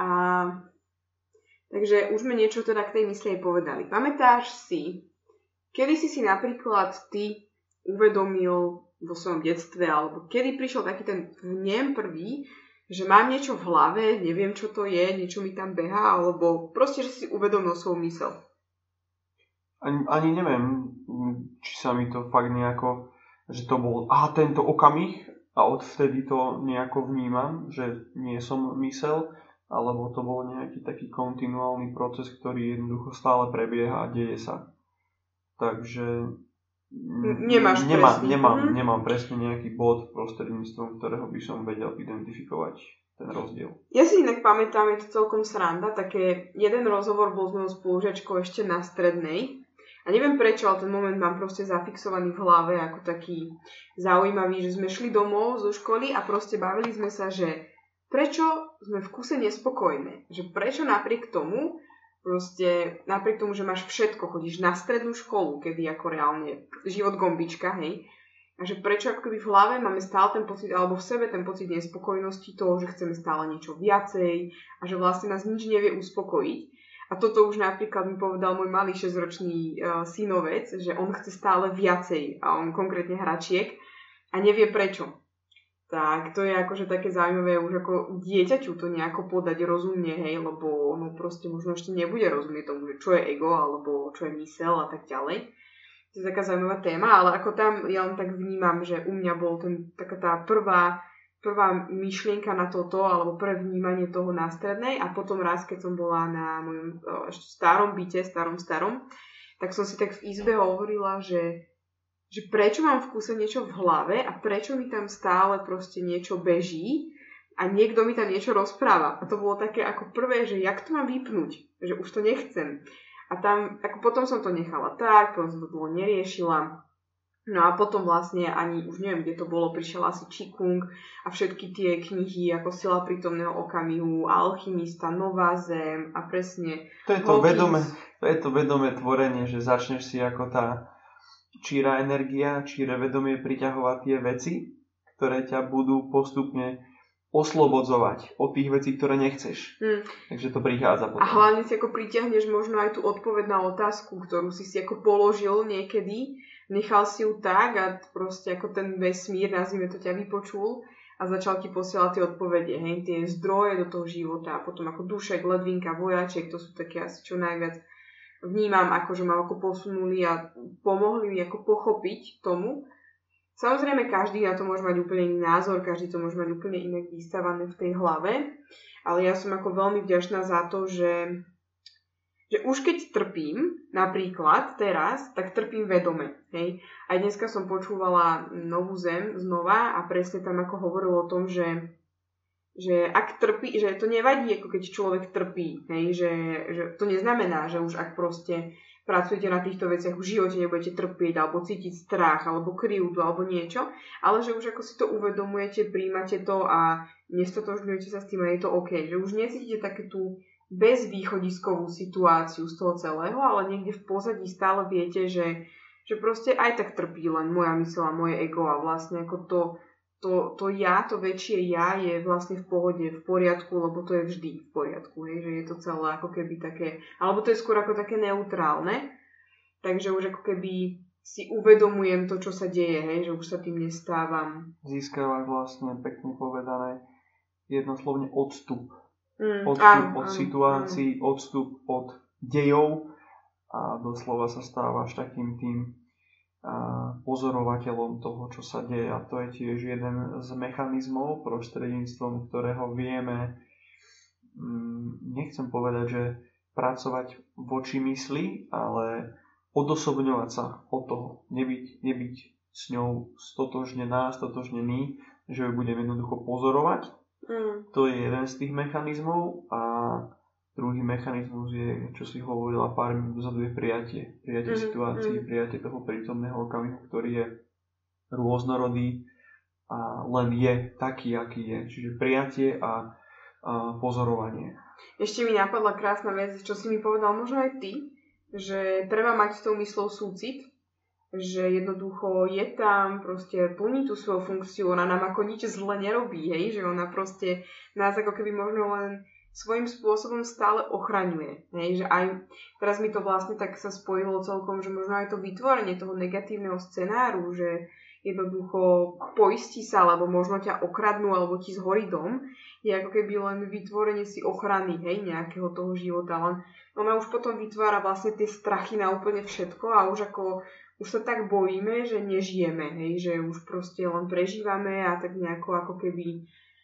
Takže už sme niečo teda k tej mysli aj povedali. Pamätáš si, kedy si napríklad ty uvedomil vo svojom detstve, alebo kedy prišiel taký ten vnem prvý, že mám niečo v hlave, neviem čo to je, niečo mi tam behá, alebo proste, že si uvedomil svoju mysel? Ani neviem, či sa mi to fakt nejako, že to bol tento okamih a odvtedy to nejako vnímam, že nie som mysel, alebo to bol nejaký taký kontinuálny proces, ktorý jednoducho stále prebieha a deje sa. Takže nemám presne nejaký bod, prostredníctvom ktorého by som vedel identifikovať ten rozdiel. Ja si inak pamätám, je to celkom sranda, také jeden rozhovor bol s mojou spolužiačkou ešte na strednej a neviem prečo, ale ten moment mám proste zafixovaný v hlave ako taký zaujímavý, že sme šli domov zo školy a proste bavili sme sa, že prečo sme v kuse nespokojné, že prečo napriek tomu, že máš všetko, chodíš na strednú školu, kedy ako reálne život gombička, hej, a že prečo akoby v hlave máme stále ten pocit, alebo v sebe ten pocit nespokojnosti toho, že chceme stále niečo viacej a že vlastne nás nič nevie uspokojiť. A toto už napríklad mi povedal môj malý 6-ročný synovec, že on chce stále viacej a on konkrétne hračiek a nevie prečo. Tak to je akože také zaujímavé už ako dieťaťu to nejako podať rozumne, hej, lebo ono proste možno ešte nebude rozumieť tomu, že čo je ego, alebo čo je mysel a tak ďalej. To je taká zaujímavá téma, ale ako tam ja len tak vnímam, že u mňa bol taká tá prvá myšlienka na toto, alebo prvé vnímanie toho na strednej a potom raz, keď som bola na mojom ešte starom byte, starom, tak som si tak v izbe hovorila, že prečo mám v kuse niečo v hlave a prečo mi tam stále proste niečo beží a niekto mi tam niečo rozpráva. A to bolo také ako prvé, že jak to mám vypnúť, že už to nechcem. A tam, ako potom som to nechala tak, potom som to dlho neriešila. No a potom vlastne ani, už neviem, kde to bolo, prišiel asi Qigong a všetky tie knihy ako Sila prítomného okamihu, Alchymista, Nová zem a presne... To je to vedomé tvorenie, že začneš si ako tá číra energia, číre vedomie priťahovať tie veci, ktoré ťa budú postupne oslobodzovať od tých vecí, ktoré nechceš. Takže to prichádza potom. A hlavne si ako pritiahneš možno aj tú odpoveď na otázku, ktorú si ako položil niekedy, nechal si ju tak a proste ako ten vesmír, nazvime to, ťa vypočul a začal ti posielať tie odpovede, hej, tie zdroje do toho života a potom ako dušek, ledvinka, vojaček, to sú také asi čo najviac vnímam, ako že ma ako posunuli a pomohli mi ako pochopiť tomu. Samozrejme, každý na to môže mať úplne iný názor, každý to môže mať úplne inak vystavané v tej hlave, ale ja som ako veľmi vďačná za to, že už keď trpím, napríklad teraz, tak trpím vedome. Hej. Aj dneska som počúvala Novú zem znova a presne tam ako hovoril o tom, že ak trpí, že to nevadí, ako keď človek trpí, hej, že to neznamená, že už ak proste pracujete na týchto veciach, v živote nebudete trpieť, alebo cítiť strach, alebo krivdu, alebo niečo, ale že už ako si to uvedomujete, príjmate to a nestotožňujete sa s tým a je to OK, že už necítite také tú bezvýchodiskovú situáciu z toho celého, ale niekde v pozadí stále viete, že proste aj tak trpí len moja myseľ a moje ego a vlastne ako to ja, to väčšie ja je vlastne v pohode, v poriadku, lebo to je vždy v poriadku, hej, že je to celé ako keby také, alebo to je skôr ako také neutrálne, takže už ako keby si uvedomujem to, čo sa deje, hej, že už sa tým nestávam. Získavaš vlastne, pekne povedané, jednoslovne odstup. Odstup od situácií, odstup od dejov a doslova sa stávaš takým tým pozorovateľom toho, čo sa deje. A to je tiež jeden z mechanizmov, prostredníctvom ktorého vieme, nechcem povedať, že pracovať voči mysli, ale odosobňovať sa od toho. Nebyť s ňou stotožnený, že ju budem jednoducho pozorovať. To je jeden z tých mechanizmov a druhý mechanizmus je, čo si hovorila pár minút dozadu, je prijatie. Prijatie situácií, prijatie toho prítomného okamihu, ktorý je rôznorodý a len je taký, aký je. Čiže prijatie a pozorovanie. Ešte mi napadla krásna vec, čo si mi povedal možno aj ty, že treba mať s tou myslou súcit, že jednoducho je tam, proste plní tú svoju funkciu, ona nám ako nič zle nerobí, hej, že ona proste nás ako keby možno len svojím spôsobom stále ochraňuje. Hej, že aj teraz mi to vlastne tak sa spojilo celkom, že možno aj to vytvorenie toho negatívneho scenáru, že jednoducho poistí sa, alebo možno ťa okradnú, alebo ti zhorí dom, je ako keby len vytvorenie si ochrany, hej, nejakého toho života. Len ona už potom vytvára vlastne tie strachy na úplne všetko a už sa tak bojíme, že nežijeme, hej, že už proste len prežívame a tak nejako ako keby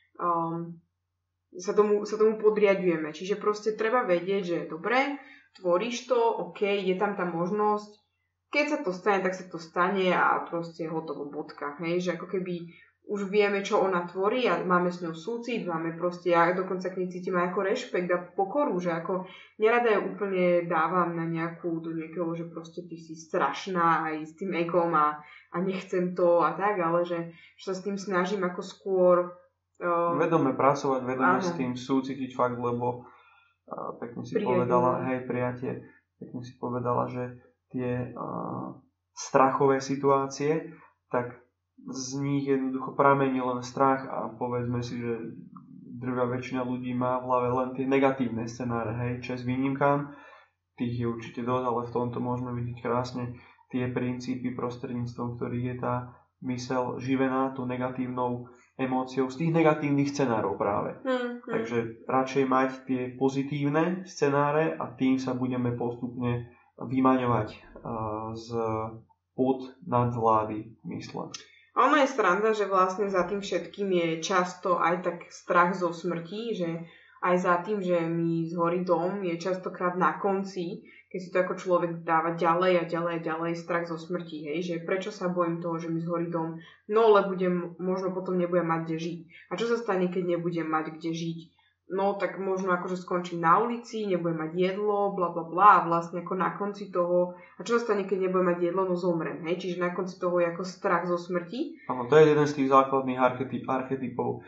sa tomu podriadujeme. Čiže proste treba vedieť, že dobre, tvoríš to, OK, je tam tá možnosť, keď sa to stane, tak sa to stane a proste hotovo, bodka. Hej? Že ako keby už vieme, čo ona tvorí a máme s ňou súcit, máme proste, ja dokonca k nej cítim aj ako rešpekt a pokoru, že ako nerada ju úplne dávam na do nejakého, že proste ty si strašná aj s tým egom a nechcem to a tak, ale že sa s tým snažím ako skôr vedome pracovať, vedome s tým súcitiť fakt, lebo pekne si povedala, hej, prijatie, pekne si povedala, že tie strachové situácie, tak z nich jednoducho pramení len strach a povedzme si, že drvivá väčšina ľudí má v hlave len tie negatívne scenáre, hej, čas výnimkám, tých je určite dosť, ale v tomto môžeme vidieť krásne tie princípy, prostredníctvom ktorých je tá myseľ živená tú negatívnou emóciou z tých negatívnych scenárov práve. Takže radšej mať tie pozitívne scenáre a tým sa budeme postupne vymaňovať z pod nadvlády mysle. Ono je sranda, že vlastne za tým všetkým je často aj tak strach zo smrti, že aj za tým, že mi zhorí dom, je častokrát na konci, keď si to ako človek dáva ďalej a ďalej a ďalej, strach zo smrti, hej, že prečo sa bojím toho, že mi zhorí dom, no ale možno potom nebudem mať kde žiť. A čo sa stane, keď nebudem mať kde žiť? No tak možno akože skončím na ulici, nebudem mať jedlo, bla bla bla a vlastne ako na konci toho, a čo sa stane, keď nebudem mať jedlo, no zomrem, hej, čiže na konci toho je ako strach zo smrti. Áno, to je jeden z tých základných archetypov,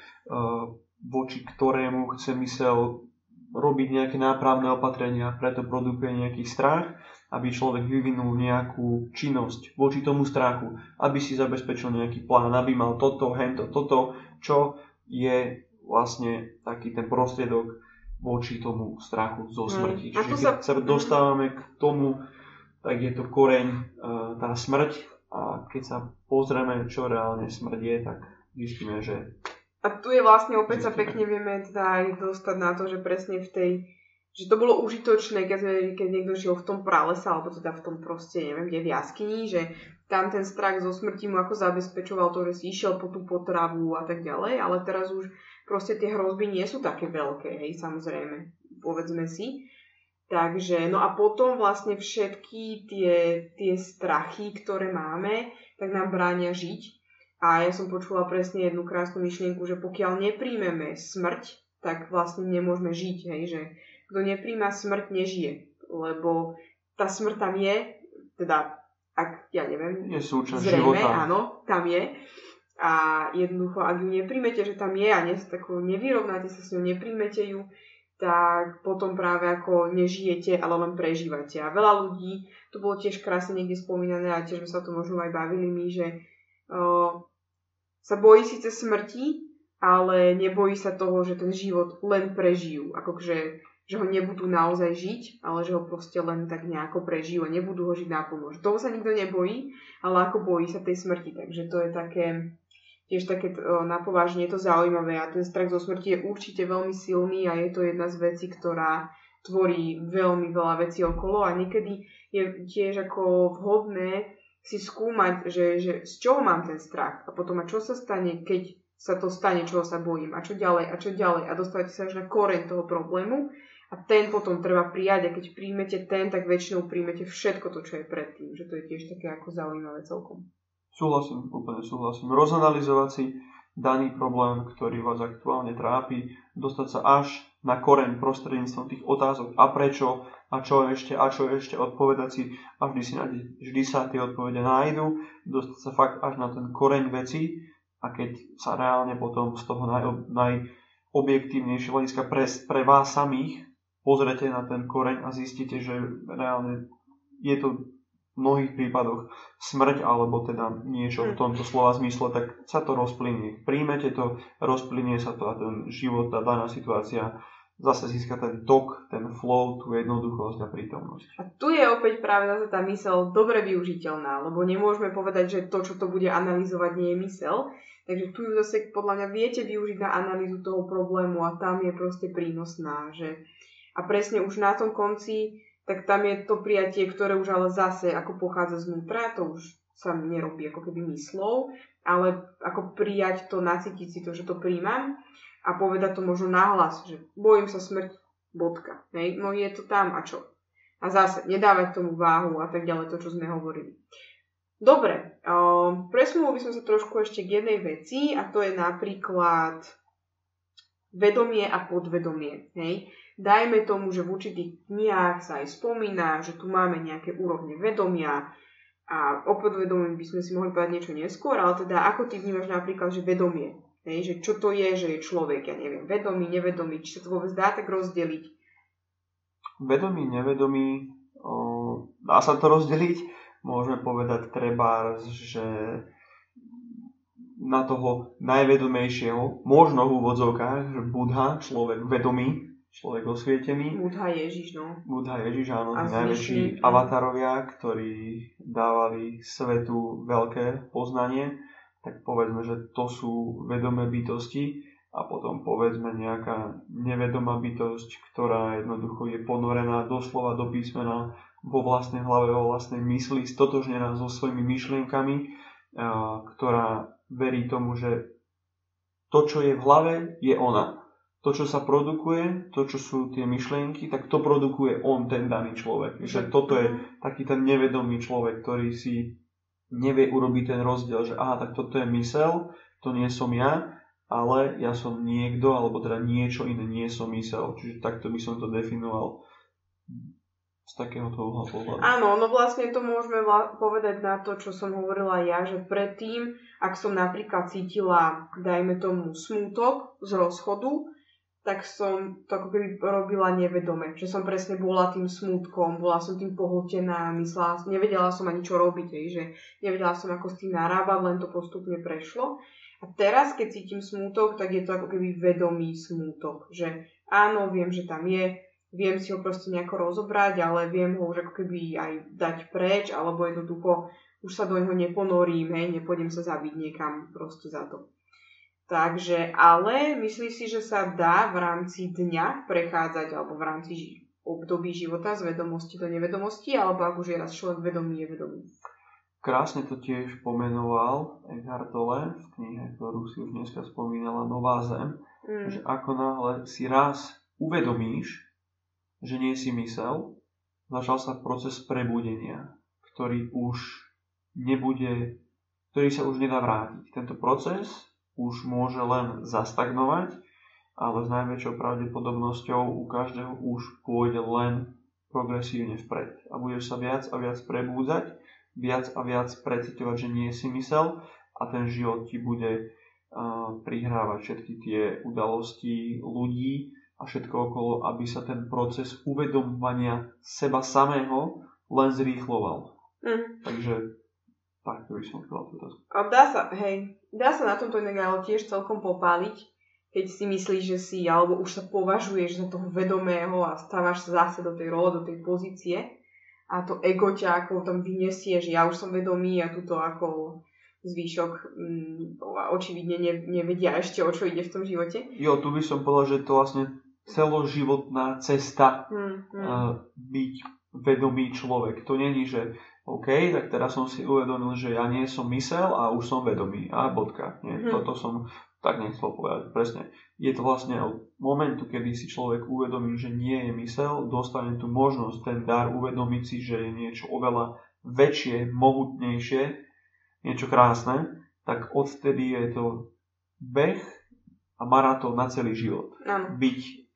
voči ktorému chce myseľ robiť nejaké nápravné opatrenia, preto produkuje nejaký strach, aby človek vyvinul nejakú činnosť voči tomu strachu, aby si zabezpečil nejaký plán, aby mal toto, hento, toto, čo je vlastne taký ten prostriedok voči tomu strachu zo smrti. Čiže keď sa dostávame k tomu, tak je to koreň, tá smrť, a keď sa pozrieme, čo reálne smrť je, tak zistíme, že... A tu je vlastne opäť sa pekne vieme teda aj dostať na to, že presne v tej, že to bolo užitočné, keď niekto žil v tom pralese, alebo teda v tom proste, neviem, kde v jaskyni, že tam ten strach zo smrti mu ako zabezpečoval to, že si išiel po tú potravu a tak ďalej, ale teraz už proste tie hrozby nie sú také veľké, hej, samozrejme, povedzme si. Takže, no a potom vlastne všetky tie strachy, ktoré máme, tak nám bránia žiť. A ja som počula presne jednu krásnu myšlienku, že pokiaľ nepríjmeme smrť, tak vlastne nemôžeme žiť, hej, že kto nepríjma smrť, nežije, lebo tá smrť tam je, teda, ak, ja neviem, je súčasť zrejme, života. Áno, tam je. A jednoducho, ak ju nepríjmete, že tam je a nevyrovnáte sa s ňou, nepríjmete ju, tak potom práve ako nežijete, ale len prežívate. A veľa ľudí, to bolo tiež krásne niekde spomínané a tiež sme sa to možno aj bavili my, že sa bojí síce smrti, ale nebojí sa toho, že ten život len prežijú. Akože, že ho nebudú naozaj žiť, ale že ho proste len tak nejako prežijú a nebudú ho žiť naplno. Že toho sa nikto nebojí, ale ako bojí sa tej smrti. Takže to je také... Tiež také na povážne je to zaujímavé a ten strach zo smrti je určite veľmi silný a je to jedna z vecí, ktorá tvorí veľmi veľa vecí okolo a niekedy je tiež ako vhodné si skúmať, že z čoho mám ten strach a potom a čo sa stane, keď sa to stane, čoho sa bojím a čo ďalej a dostávate sa až na koreň toho problému a ten potom treba prijať a keď príjmete ten, tak väčšinou príjmete všetko to, čo je predtým, že to je tiež také ako zaujímavé celkom. Súhlasím, úplne súhlasím. Rozanalizovať si daný problém, ktorý vás aktuálne trápi, dostať sa až na koreň prostredníctvom tých otázok a prečo, a čo ešte, odpovedať si a vždy sa tie odpovede nájdu, dostať sa fakt až na ten koreň veci a keď sa reálne potom z toho najobjektívnejšieho hľadiska pre vás samých pozrete na ten koreň a zistíte, že reálne je to v mnohých prípadoch smrť alebo teda niečo v tomto slova zmysle, tak sa to rozplynie. Príjmete to, rozplynie sa to a ten život, tá daná situácia zase získa ten tok, ten flow, tú jednoduchosť a prítomnosť. A tu je opäť práve zase tá myseľ dobre využiteľná, lebo nemôžeme povedať, že to, čo to bude analyzovať, nie je myseľ. Takže tu ju zase podľa mňa viete využiť na analýzu toho problému a tam je proste prínosná. A presne už na tom konci, tak tam je to prijatie, ktoré už ale zase ako pochádza znútra, to už sa nerobí ako keby myslou, ale ako prijať to, nacítiť si to, že to príjmam a povedať to možno nahlas, že bojím sa smrť, bodka. Hej? No je to tam a čo? A zase nedávať tomu váhu a tak ďalej, to, čo sme hovorili. Dobre, presunul by som sa trošku ešte k jednej veci a to je napríklad vedomie a podvedomie. Hej? Dajme tomu, že v určitých knihách sa aj spomína, že tu máme nejaké úrovne vedomia a o podvedomí by sme si mohli povedať niečo neskôr, ale teda ako ty vnímaš napríklad, že vedomie? Hej? Že čo to je, že je človek, ja neviem, vedomý, nevedomý, či sa to vôbec dá tak rozdeliť? Vedomý, nevedomý, dá sa to rozdeliť. Môžeme povedať trebárs, že na toho najvedomejšieho, možno v úvodzovkách, že Budha, človek vedomý, človek osvietený. Budha Ježiš, no. Budha Ježiš, áno, a najväčší avatarovia, ktorí dávali svetu veľké poznanie, tak povedzme, že to sú vedomé bytosti a potom povedzme nejaká nevedomá bytosť, ktorá jednoducho je ponorená doslova do písmena vo vlastnej hlave, vo vlastnej mysli, stotožnená so svojimi myšlienkami, ktorá verí tomu, že to, čo je v hlave, je ona. To, čo sa produkuje, to, čo sú tie myšlienky, tak to produkuje on, ten daný človek. Že toto je taký ten nevedomý človek, ktorý si nevie urobiť ten rozdiel, že aha, tak toto je myseľ, to nie som ja, ale ja som niekto, alebo teda niečo iné, nie som myseľ. Čiže takto by som to definoval z takéhoto uhla pohľadu. Áno, no vlastne to môžeme povedať na to, čo som hovorila ja, že predtým, ak som napríklad cítila, dajme tomu, smútok z rozchodu, tak som to ako keby robila nevedome. Že som presne bola tým smútkom, bola som tým pohltená, nevedela som ani čo robiť, že nevedela som ako s tým narábať, len to postupne prešlo. A teraz, keď cítim smútok, tak je to ako keby vedomý smútok. Že áno, viem, že tam je, viem si ho proste nejako rozobrať, ale viem ho už ako keby aj dať preč, alebo jednoducho už sa do neho neponorím, nepôjdem sa zabiť niekam proste za to. Takže, ale myslíš si, že sa dá v rámci dňa prechádzať, alebo v rámci období života z vedomosti do nevedomosti, alebo ak už je raz človek vedomý, je vedomý? Krásne to tiež pomenoval Eckhart Tolle v knihe, ktorú si už dneska spomínala, Nová zem, že ako náhle si raz uvedomíš, že nie si myseľ, začal sa proces prebudenia, ktorý sa už nedá vrátiť. Tento proces už môže len zastagnovať, ale s najväčšou pravdepodobnosťou u každého už pôjde len progresívne vpred. A budeš sa viac a viac prebúdzať, viac a viac preciťovať, že nie si myseľ a ten život ti bude prihrávať všetky tie udalosti ľudí a všetko okolo, aby sa ten proces uvedomovania seba samého len zrýchloval. Takže takto by som chcel toto. A dá sa na tomto ale tiež celkom popáliť, keď si myslíš, že si, alebo už sa považuješ za toho vedomého a stávaš sa zase do tej role, do tej pozície a to ego ťa ako tam vyniesie, že ja už som vedomý a tuto ako zvýšok očividne nevedia ešte, o čo ide v tom živote. Jo, tu by som povedal, že to vlastne celoživotná cesta byť vedomý človek. To není, že OK, tak teraz som si uvedomil, že ja nie som myseľ a už som vedomý. A bodka. Nie? Toto som tak nechcel povedať. Presne. Je to vlastne od momentu, kedy si človek uvedomí, že nie je myseľ, dostane tu možnosť, ten dar uvedomiť si, že je niečo oveľa väčšie, mohutnejšie, niečo krásne, tak odtedy je to beh a maratón na celý život. Ano. Byť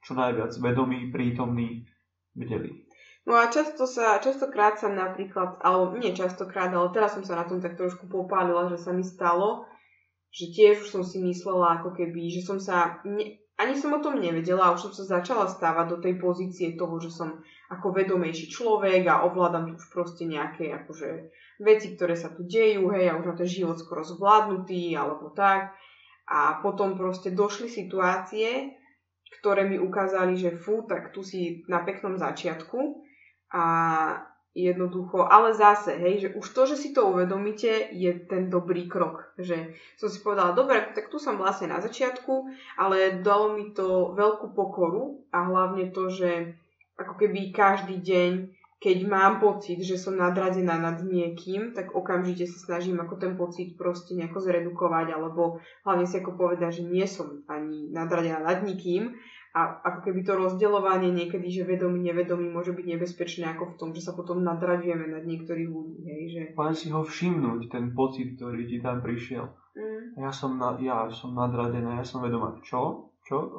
čo najviac vedomí, prítomní, bdelí. No a častokrát sa napríklad, alebo nie častokrát, ale teraz som sa na tom tak trošku popálila, že sa mi stalo, že tiež už som si myslela ako keby, že som sa, ani som o tom nevedela, už som sa začala stávať do tej pozície toho, že som ako vedomejší človek a ovládam tu už proste nejaké akože veci, ktoré sa tu dejú, hej, a už na ten život skoro zvládnutý, alebo tak. A potom proste došli situácie, ktoré mi ukázali, že tak tu si na peknom začiatku a jednoducho, ale zase, hej, že už to, že si to uvedomíte, je ten dobrý krok. Že som si povedala, dobre, tak tu som vlastne na začiatku, ale dalo mi to veľkú pokoru a hlavne to, že ako keby každý deň, keď mám pocit, že som nadradená nad niekým, tak okamžite sa snažím ako ten pocit proste nejako zredukovať, alebo hlavne si ako povedať, že nie som ani nadradená nad nikým. A ako keby to rozdeľovanie niekedy, že vedomý, nevedomý môže byť nebezpečné ako v tom, že sa potom nadraďujeme nad niektorých ľudí. Hej, že... Len si ho všimnúť, ten pocit, ktorý ti tam prišiel. Ja som nadradená, ja som vedomá. Čo?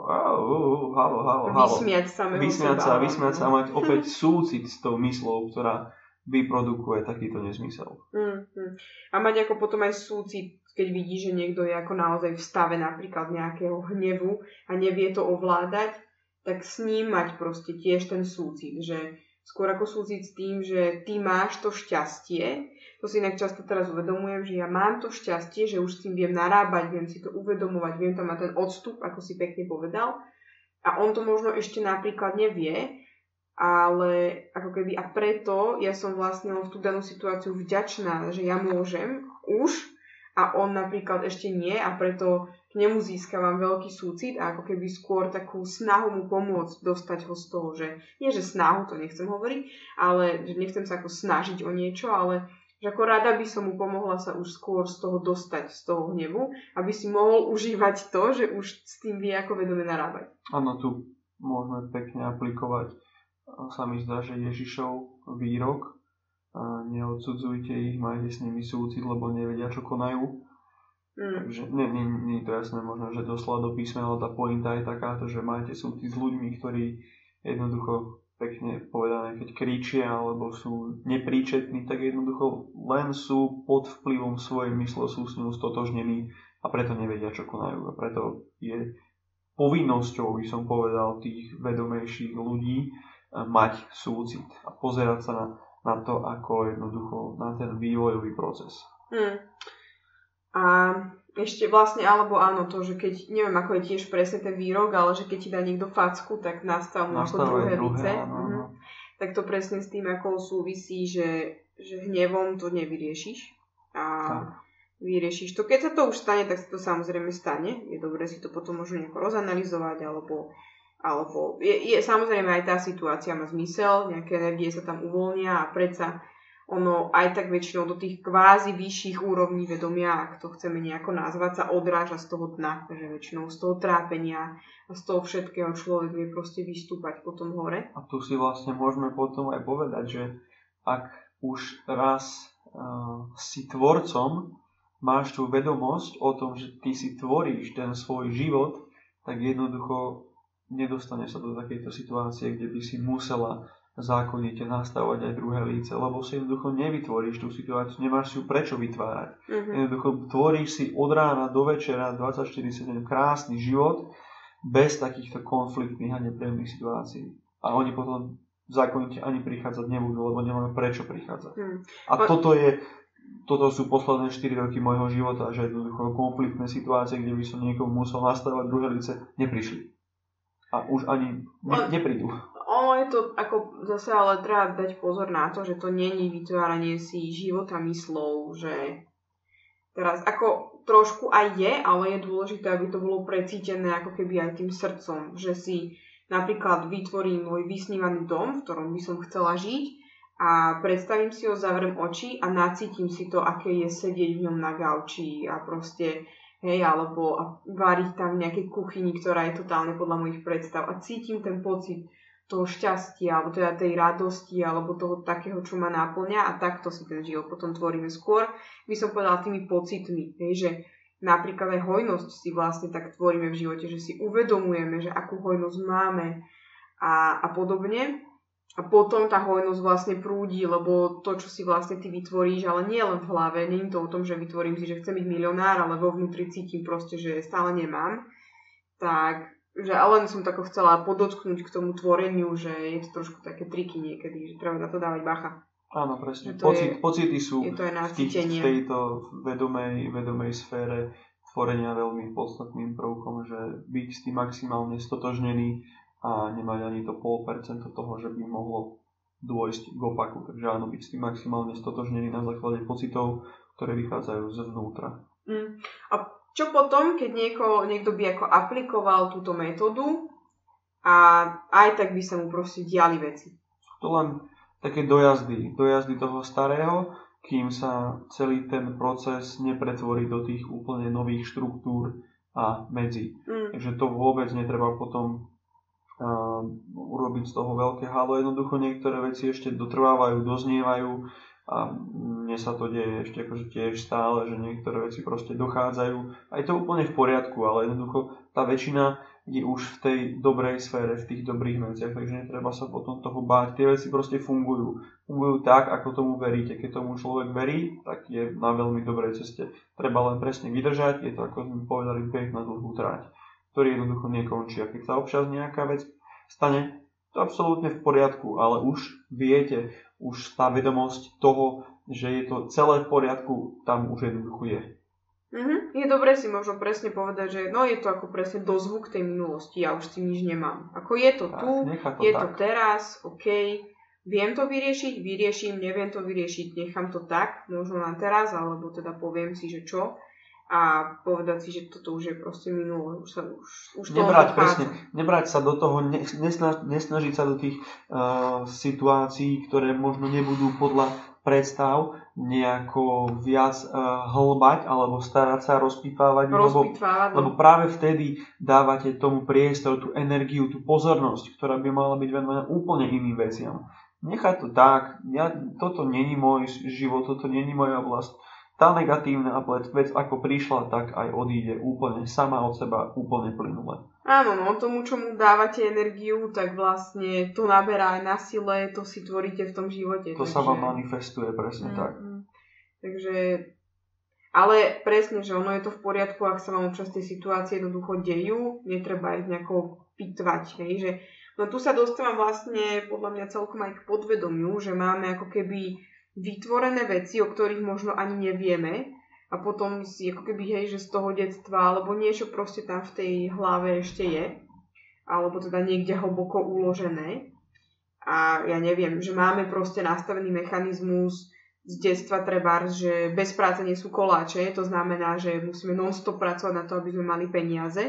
Halo. Vysmiať sa a mať opäť súcit s tou myslou, ktorá vyprodukuje takýto nezmysel. A mať ako potom aj súcit, keď vidí, že niekto je ako naozaj v stave napríklad nejakého hnevu a nevie to ovládať, tak s ním mať proste tiež ten súcit, že skôr ako súcit s tým, že ty máš to šťastie, to si inak často teraz uvedomujem, že ja mám to šťastie, že už s tým viem narábať, viem si to uvedomovať, viem tam mať ten odstup, ako si pekne povedal, a on to možno ešte napríklad nevie, ale ako keby a preto ja som vlastne v tú danú situáciu vďačná, že ja môžem už a on napríklad ešte nie a preto k nemu získavam veľký súcit a ako keby skôr takú snahu mu pomôcť dostať ho z toho, že nie že snahu, to nechcem hovoriť, ale že nechcem sa ako snažiť o niečo, ale že ako rada by som mu pomohla sa už skôr z toho dostať, z toho hnevu, aby si mohol užívať to, že už s tým vie ako vedome narábať. Áno, tu môžeme pekne aplikovať. Sa mi zdá, že Ježišov výrok, neodsudzujte ich, majte s nimi súcit, lebo nevedia, čo konajú. Takže nie je to jasné, možno, že doslova do písmena, ale tá pointa je takáto, že majte súcit s ľuďmi, ktorí jednoducho, pekne povedané, keď kričia alebo sú nepríčetní, tak jednoducho len sú pod vplyvom svojej mysle, sú s ňou stotožnení a preto nevedia, čo konajú. A preto je povinnosťou, by som povedal, tých vedomejších ľudí mať súcit a pozerať sa na to, ako jednoducho na ten vývojový proces. A ešte vlastne, alebo áno, to, že keď, neviem ako je tiež presne ten výrok, ale že keď ti dá niekto facku, tak nastav mu ako druhé lice. Tak to presne s tým, ako súvisí, že hnevom to nevyriešiš. A vyriešiš to. Keď sa to už stane, tak sa to samozrejme stane. Je dobré si to potom možno nejako rozanalizovať, alebo je samozrejme aj tá situácia má zmysel, nejaké energie sa tam uvoľnia a predsa ono aj tak väčšinou do tých kvázi vyšších úrovní vedomia, ak to chceme nejako nazvať, sa odráža z toho dna, že väčšinou z toho trápenia a z toho všetkého človek vie proste vystúpať potom hore. A tu si vlastne môžeme potom aj povedať, že ak už raz si tvorcom, máš tú vedomosť o tom, že ty si tvoríš ten svoj život, tak jednoducho nedostaneš sa do takejto situácie, kde by si musela zákonite nastavovať aj druhé líce, lebo si jednoducho nevytvoríš tú situáciu, nemáš si ju prečo vytvárať. Jednoducho tvoríš si od rána do večera 24/7 krásny život bez takýchto konfliktných a nepríjemných situácií. A oni potom zákonite ani prichádzať nebudú, lebo nemajú prečo prichádzať. A toto sú posledné 4 roky môjho života, že jednoducho konfliktné situácie, kde by som niekomu musel nastavovať druhé líce, neprišli. A už ani neprídu. Ono je to, ako zase ale treba dať pozor na to, že to není vytváranie si života myslou, že teraz ako trošku aj je, ale je dôležité, aby to bolo precítené ako keby aj tým srdcom, že si napríklad vytvorím môj vysnívaný dom, v ktorom by som chcela žiť a predstavím si ho, zavriem oči a nacítim si to, aké je sedieť v ňom na gauči a proste alebo variť tam v nejakej kuchyni, ktorá je totálne podľa mojich predstav a cítim ten pocit toho šťastia, alebo teda tej radosti, alebo toho takého, čo ma náplňa a takto si ten život potom tvoríme skôr. By som povedala tými pocitmi, že napríklad aj hojnosť si vlastne tak tvoríme v živote, že si uvedomujeme, že akú hojnosť máme a podobne. A potom tá hojnosť vlastne prúdi, lebo to, čo si vlastne ty vytvoríš, ale nie len v hlave, nie je to o tom, že vytvorím si, že chcem byť milionár, ale vo vnútri cítim proste, že stále nemám. Tak, že len som tako chcela podotknúť k tomu tvoreniu, že je to trošku také triky niekedy, že treba na to dávať bacha. Áno, presne. Pocity sú v tejto vedomej sfére tvorenia veľmi podstatným prvkom, že byť s tým maximálne stotožnený a nemať ani to 0,5% toho, že by mohlo dôjsť k opaku. Takže áno, byť s tým maximálne stotožnený na základe pocitov, ktoré vychádzajú zvnútra. A čo potom, keď niekto by ako aplikoval túto metódu a aj tak by sa mu proste diali veci? Sú to len také dojazdy toho starého, kým sa celý ten proces nepretvorí do tých úplne nových štruktúr a medzí. Takže to vôbec netreba potom urobiť z toho veľké halo. Jednoducho niektoré veci ešte dotrvávajú, doznievajú a mne sa to deje ešte akože tiež stále, že niektoré veci proste dochádzajú. A je to úplne v poriadku, ale jednoducho tá väčšina je už v tej dobrej sfére, v tých dobrých veciach, takže netreba sa potom toho báť. Tie veci proste fungujú. Fungujú tak, ako tomu veríte. Keď tomu človek verí, tak je na veľmi dobrej ceste. Treba len presne vydržať, je to, ako sme povedali, beh na dlhú trať, ktorý jednoducho nekončí. A keď sa občas nejaká vec stane, to je absolútne v poriadku, ale už viete, už tá vedomosť toho, že je to celé v poriadku, tam už jednoducho je. Je dobré si možno presne povedať, že no je to ako presne dozvuk tej minulosti, ja už s tým nič nemám. Ako je to tak, tu, je to teraz, OK, viem to vyriešiť, vyrieším, neviem to vyriešiť, nechám to tak, možno na teraz, alebo teda poviem si, že čo. A povedať si, že toto už je proste minulé, už nebrať sa do toho, nesnažiť sa do tých situácií, ktoré možno nebudú podľa predstav nejako viac hlbať alebo starať sa rozpípávať, lebo práve vtedy dávate tomu priestor, tú energiu, tú pozornosť, ktorá by mala byť venovaná úplne iným veciam. Nechať to tak, toto není môj život, toto není moja oblasť. Tá negatívna vec, ako prišla, tak aj odíde úplne sama od seba, úplne plynule. Áno, no tomu, čomu dávate energiu, tak vlastne to naberá aj na sile, to si tvoríte v tom živote. To sa vám manifestuje, presne tak. Takže, ale presne, že ono je to v poriadku, ak sa vám občas tie situácie jednoducho dejú, netreba ich nejako pitvať, hej, že no tu sa dostávam vlastne podľa mňa celkom aj k podvedomiu, že máme ako keby vytvorené veci, o ktorých možno ani nevieme a potom si ako keby, hej, že z toho detstva alebo niečo proste tam v tej hlave ešte je alebo teda niekde hlboko uložené a ja neviem, že máme proste nastavený mechanizmus z detstva trebárs, že bez práce nie sú koláče, to znamená, že musíme non-stop pracovať na to, aby sme mali peniaze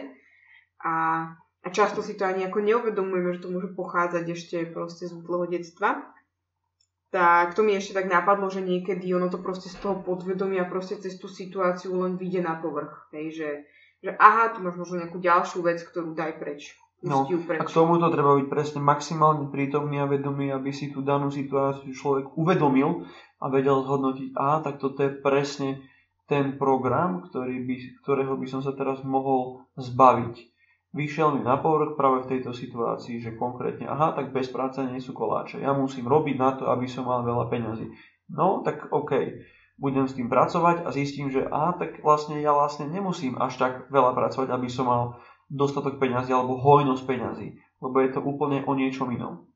a často si to ani ako neuvedomujeme, že to môže pochádzať ešte proste z útleho detstva. Tak to mi ešte tak napadlo, že niekedy ono to proste z toho podvedomia proste cez tú situáciu len vyjde na povrch. Hej, že aha, tu máš možno nejakú ďalšiu vec, ktorú daj preč. No, a k tomuto treba byť presne maximálne prítomný a vedomý, aby si tú danú situáciu človek uvedomil a vedel zhodnotiť, aha, tak toto je presne ten program, ktorého by som sa teraz mohol zbaviť. Vyšiel mi na povrch práve v tejto situácii, že konkrétne, aha, tak bez práce nie sú koláče. Ja musím robiť na to, aby som mal veľa peňazí. No, tak OK. Budem s tým pracovať a zistím, že tak ja nemusím až tak veľa pracovať, aby som mal dostatok peňazí alebo hojnosť peňazí. Lebo je to úplne o niečom inom.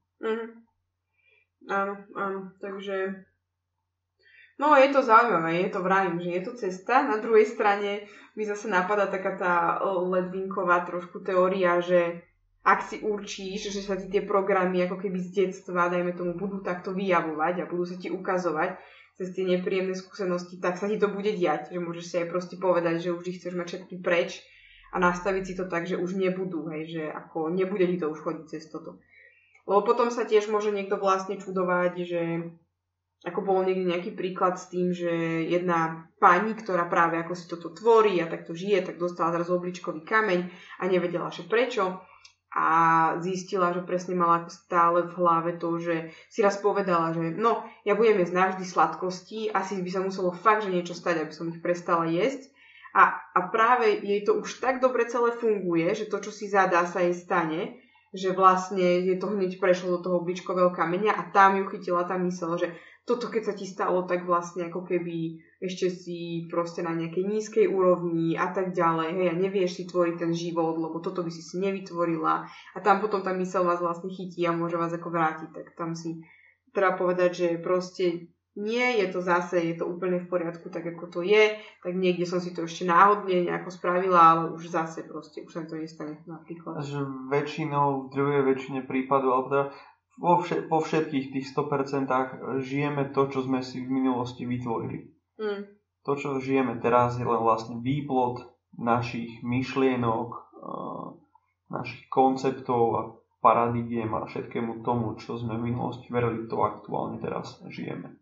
Áno. Takže no je to zaujímavé, je to vravím, že je to cesta. Na druhej strane mi zase napadá taká tá ledvinková trošku teória, že ak si určíš, že sa ti tie programy ako keby z detstva, dajme tomu, budú takto vyjavovať a budú sa ti ukazovať cez tie nepríjemné skúsenosti, tak sa ti to bude diať. Že môžeš si aj proste povedať, že už ich chceš mať všetky preč a nastaviť si to tak, že už nebudú, hej, že ako nebude ti to už chodiť cez toto. Lebo potom sa tiež môže niekto vlastne čudovať, že ako bol niekde nejaký príklad s tým, že jedna pani, ktorá práve ako si toto tvorí a takto žije, tak dostala zrazu obličkový kameň a nevedela, že prečo. A zistila, že presne mala stále v hlave to, že si raz povedala, že no, ja budem jesť navždy sladkosti, asi by sa muselo fakt, že niečo stať, aby som ich prestala jesť. A práve jej to už tak dobre celé funguje, že to, čo si zadá, sa jej stane, že vlastne je to hneď prešlo do toho obličkového kameňa a tam ju chytila tá myseľ, že toto keď sa ti stalo, tak vlastne ako keby ešte si proste na nejakej nízkej úrovni a tak ďalej, hej, a nevieš si tvoriť ten život, lebo toto by si nevytvorila a tam potom tá myseľ vás vlastne chytí a môže vás ako vrátiť, tak tam si treba povedať, že proste nie je to zase, je to úplne v poriadku tak ako to je, tak niekde som si to ešte náhodne nejako spravila, ale už zase proste, už sa to nestane napríklad. Že väčšinou, v druhej väčšine prípadov, alebo teda vo všetkých tých 100% žijeme to, čo sme si v minulosti vytvorili. To, čo žijeme teraz, je len vlastne výplod našich myšlienok, našich konceptov a paradigiem a všetkému tomu, čo sme v minulosti verili, to aktuálne teraz žijeme.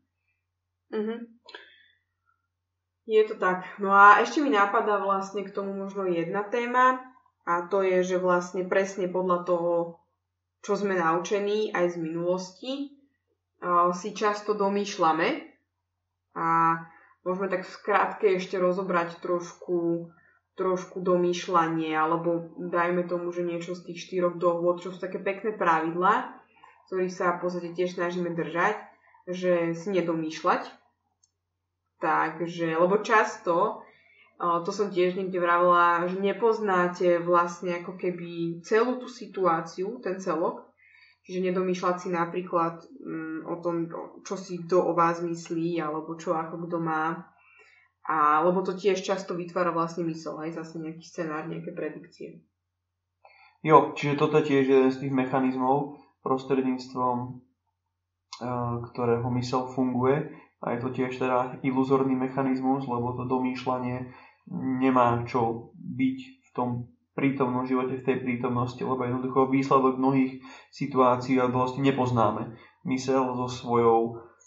Je to tak. No a ešte mi napadá vlastne k tomu možno jedna téma a to je, že vlastne presne podľa toho, čo sme naučení aj z minulosti, si často domýšľame a môžeme tak v skratke ešte rozobrať trošku domýšľanie, alebo dajme tomu, že niečo z tých 4 dohôd, čo sú také pekné pravidlá, ktorých sa v podstate tiež snažíme držať, že si nedomýšľať. Takže, lebo často, to som tiež niekde vravila, že nepoznáte vlastne ako keby celú tú situáciu, ten celok, čiže nedomýšľať si napríklad o tom, čo si kto o vás myslí, alebo čo ako kto má. A lebo to tiež často vytvára vlastne myseľ, aj zase nejaký scenár, nejaké predikcie. Jo, čiže toto je tiež jeden z tých mechanizmov, prostredníctvom ktorého myseľ funguje. A je to tiež teda iluzórny mechanizmus, lebo to domýšľanie nemá čo byť v tom prítomnom živote, v tej prítomnosti, lebo jednoducho výsledok mnohých situácií a udalostí nepoznáme. Myseľ so svojou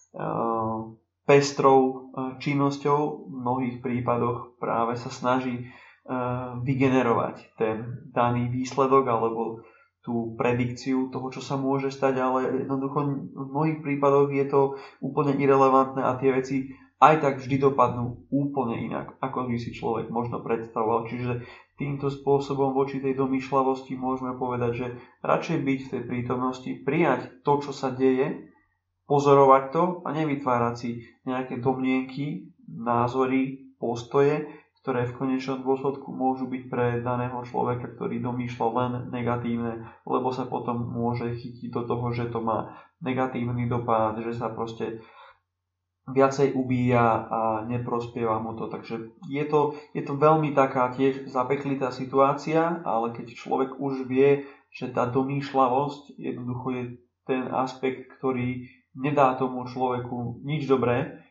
pestrou činnosťou v mnohých prípadoch práve sa snaží vygenerovať ten daný výsledok alebo tú predikciu toho, čo sa môže stať, ale jednoducho v mnohých prípadoch je to úplne irelevantné a tie veci aj tak vždy dopadnú úplne inak, ako by si človek možno predstavoval. Čiže týmto spôsobom voči tej domýšľavosti môžeme povedať, že radšej byť v tej prítomnosti, prijať to, čo sa deje, pozorovať to a nevytvárať si nejaké domnienky, názory, postoje, ktoré v konečnom dôsledku môžu byť pre daného človeka, ktorý domýšľa len negatívne, lebo sa potom môže chytiť do toho, že to má negatívny dopad, že sa proste viacej ubíja a neprospieva mu to. Takže je to veľmi taká tiež zapeklitá situácia, ale keď človek už vie, že tá domýšľavosť jednoducho je ten aspekt, ktorý nedá tomu človeku nič dobré,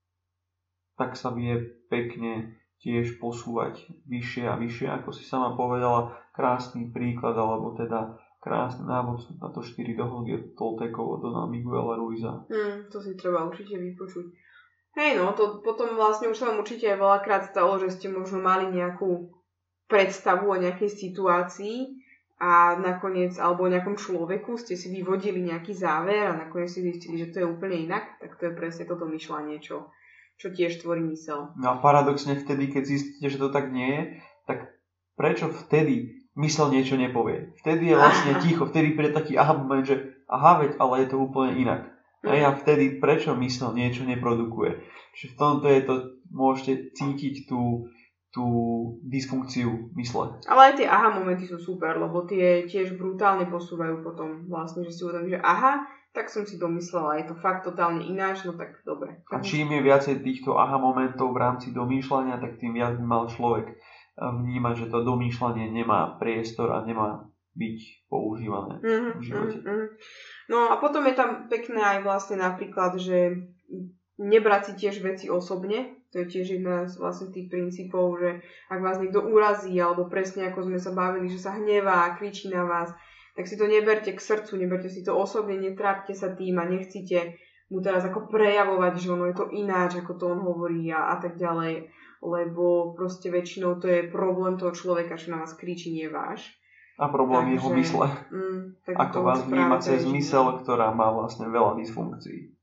tak sa vie pekne tiež posúvať vyššie a vyššie, ako si sama povedala, krásny príklad, alebo teda krásny návod na to 4 dohody od Tolteckov od Dona Miguela Ruiza. To si treba určite vypočuť. Hej no, to potom vlastne už sa vám určite aj veľakrát stalo, že ste možno mali nejakú predstavu o nejakej situácii a nakoniec, alebo o nejakom človeku ste si vyvodili nejaký záver a nakoniec si zistili, že to je úplne inak, tak to je presne toto myšľanie, čo tiež tvorí myseľ. No a paradoxne vtedy, keď zistíte, že to tak nie je, tak prečo vtedy myseľ niečo nepovie? Vtedy je vlastne ticho, vtedy príde taký moment, že veď, ale je to úplne inak. A vtedy prečo myseľ niečo neprodukuje? Čiže v tomto je to, môžete cítiť tú dysfunkciu mysle. Ale aj tie momenty sú super, lebo tie tiež brutálne posúvajú potom vlastne, že si uvedomí, že tak som si domyslela, je to fakt totálne ináč, no tak dobre. A čím je viacej týchto momentov v rámci domýšľania, tak tým viac by mal človek vnímať, že to domýšľanie nemá priestor a nemá byť používané v živote. No a potom je tam pekné aj vlastne napríklad, že nebrať si tiež veci osobne, to je tiež jedna z vlastne tých princípov, že ak vás niekto urazí, alebo presne ako sme sa bavili, že sa hnevá, kričí na vás, tak si to neberte k srdcu, neberte si to osobne, netrápte sa tým a nechcite mu teraz ako prejavovať, že ono je to ináč, ako to on hovorí a tak ďalej, lebo proste väčšinou to je problém toho človeka, čo na vás kričí, nie váš. A problém jeho mysle. Ako vás vníma cez mysel, ktorá má vlastne veľa dysfunkcií.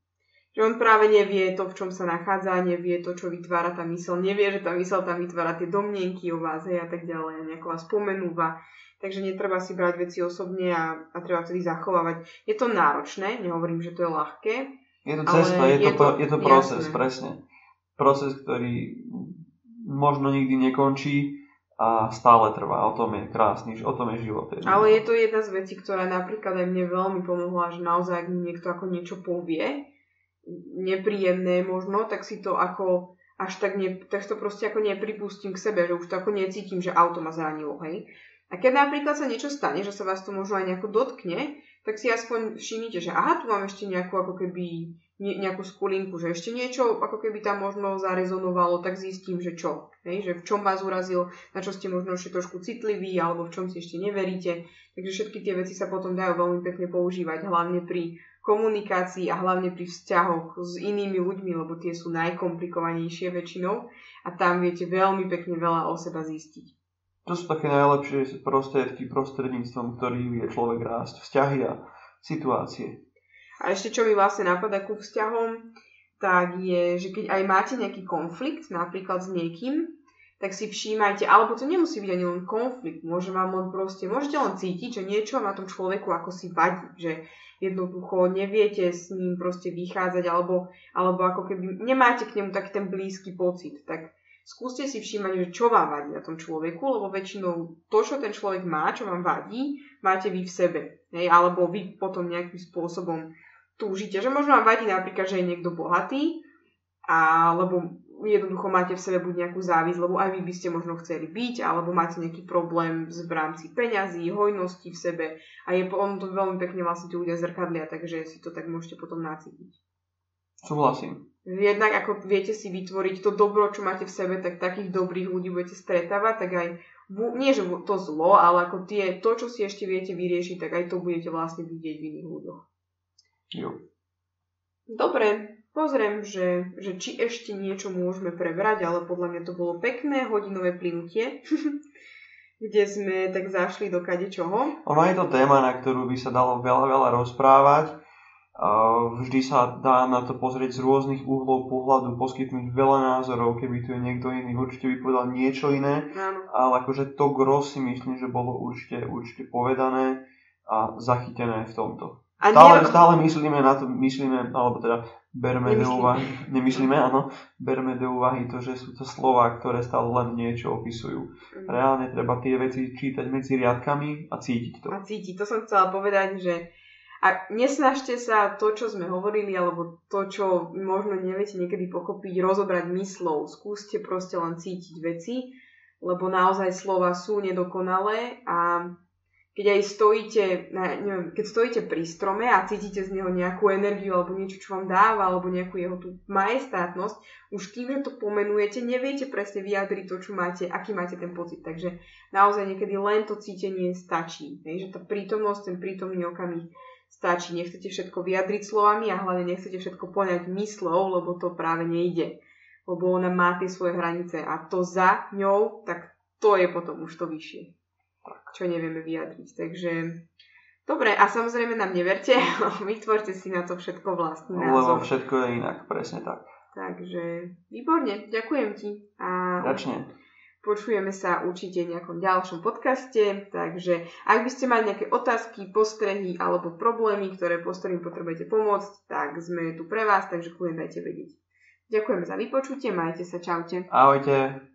Že on práve nevie to, v čom sa nachádza, nevie to, čo vytvára tá myseľ, nevie, že tá myseľ tam vytvára tie domnienky o vás, hej, a tak ďalej, nejako vás pomenúva. Takže netreba si brať veci osobne a treba vtedy zachovávať. Je to náročné, nehovorím, že to je ľahké. Je to cesta, je to proces, jasné. Presne. Proces, ktorý možno nikdy nekončí a stále trvá. O tom je krásny, o tom je život. Ale je to jedna z vecí, ktorá napríklad aj mne veľmi pomohla, že naozaj, ak mi niekto ako niečo povie, nepríjemné možno, tak si to ako až tak to proste ako nepripustím k sebe, že už to ako necítim, že auto ma zranilo, hej. A keď napríklad sa niečo stane, že sa vás to možno aj nejako dotkne, tak si aspoň všimnite, že aha, tu mám ešte nejakú ako keby nejakú skulinku, že ešte niečo ako keby tam možno zarezonovalo, tak zistím, že čo, hej, že v čom vás urazil, na čo ste možno ešte trošku citliví, alebo v čom si ešte neveríte. Takže všetky tie veci sa potom dajú veľmi pekne používať, hlavne pri komunikácii a hlavne pri vzťahoch s inými ľuďmi, lebo tie sú najkomplikovanejšie väčšinou a tam viete veľmi pekne veľa o seba zistiť. To sú také najlepšie prostriedky, prostredníctvom ktorých vie človek rásť, vzťahy a situácie. A ešte čo mi vlastne napadá ku vzťahom, tak je, že keď aj máte nejaký konflikt, napríklad s niekým, tak si všímajte, alebo to nemusí byť ani len konflikt, môžete len cítiť, že niečo na tom človeku ako si vadí, že jednoducho neviete s ním proste vychádzať, alebo ako keby nemáte k nemu taký ten blízky pocit, tak skúste si všímať, že čo vám vadí na tom človeku, lebo väčšinou to, čo ten človek má, čo vám vadí, máte vy v sebe, hej? Alebo vy potom nejakým spôsobom túžite, že možno vám vadí napríklad, že je niekto bohatý, alebo jednoducho máte v sebe buď nejakú závisť, lebo aj vy by ste možno chceli byť, alebo máte nejaký problém v rámci peňazí, hojnosti v sebe a on to veľmi pekne vlastne tí ľudia zrkadlia, takže si to tak môžete potom nacítiť. Súhlasím. Jednak ako viete si vytvoriť to dobro, čo máte v sebe, tak takých dobrých ľudí budete stretávať, tak aj nie že to zlo, ale ako to, čo si ešte viete vyriešiť, tak aj to budete vlastne vidieť v iných ľuďoch. Jo. Dobre, pozriem, že či ešte niečo môžeme prebrať, ale podľa mňa to bolo pekné hodinové plynutie, kde sme tak zašli do kadečoho. Ono je to téma, na ktorú by sa dalo veľa rozprávať. Vždy sa dá na to pozrieť z rôznych uhlov pohľadu, poskytnúť veľa názorov, keby tu je niekto iný, určite by povedal niečo iné. Áno. Ale akože to gros si myslím, že bolo určite povedané a zachytené v tomto. Stále myslíme na to, alebo teda berme do úvahy to, že sú to slová, ktoré stále len niečo opisujú. Reálne treba tie veci čítať medzi riadkami a cítiť to. To som chcela povedať, že a nesnažte sa to, čo sme hovorili, alebo to, čo možno neviete niekedy pochopiť, rozobrať myslou. Skúste proste len cítiť veci, lebo naozaj slova sú nedokonalé a keď aj keď stojíte pri strome a cítite z neho nejakú energiu alebo niečo, čo vám dáva, alebo nejakú jeho tú majestátnosť, už tým, že to pomenujete, neviete presne vyjadriť to, čo máte, aký máte ten pocit. Takže naozaj niekedy len to cítenie stačí. Že tá prítomnosť, ten prítomný okamih stačí. Nechcete všetko vyjadriť slovami a hlavne nechcete všetko poňať myslou, lebo to práve nejde. Lebo ona má tie svoje hranice a to za ňou, tak to je potom už to vyššie, čo nevieme vyjadriť. Takže dobre, a samozrejme nám neverte, vytvorte si na to všetko vlastný názor. Lebo všetko je inak, presne tak. Takže výborne, ďakujem ti. A počujeme sa určite v nejakom ďalšom podcaste, takže ak by ste mali nejaké otázky, postrehy alebo problémy, s ktorým potrebujete pomôcť, tak sme tu pre vás, takže kľudne dajte vedieť. Ďakujeme za vypočutie, majte sa, čaute. Ahojte.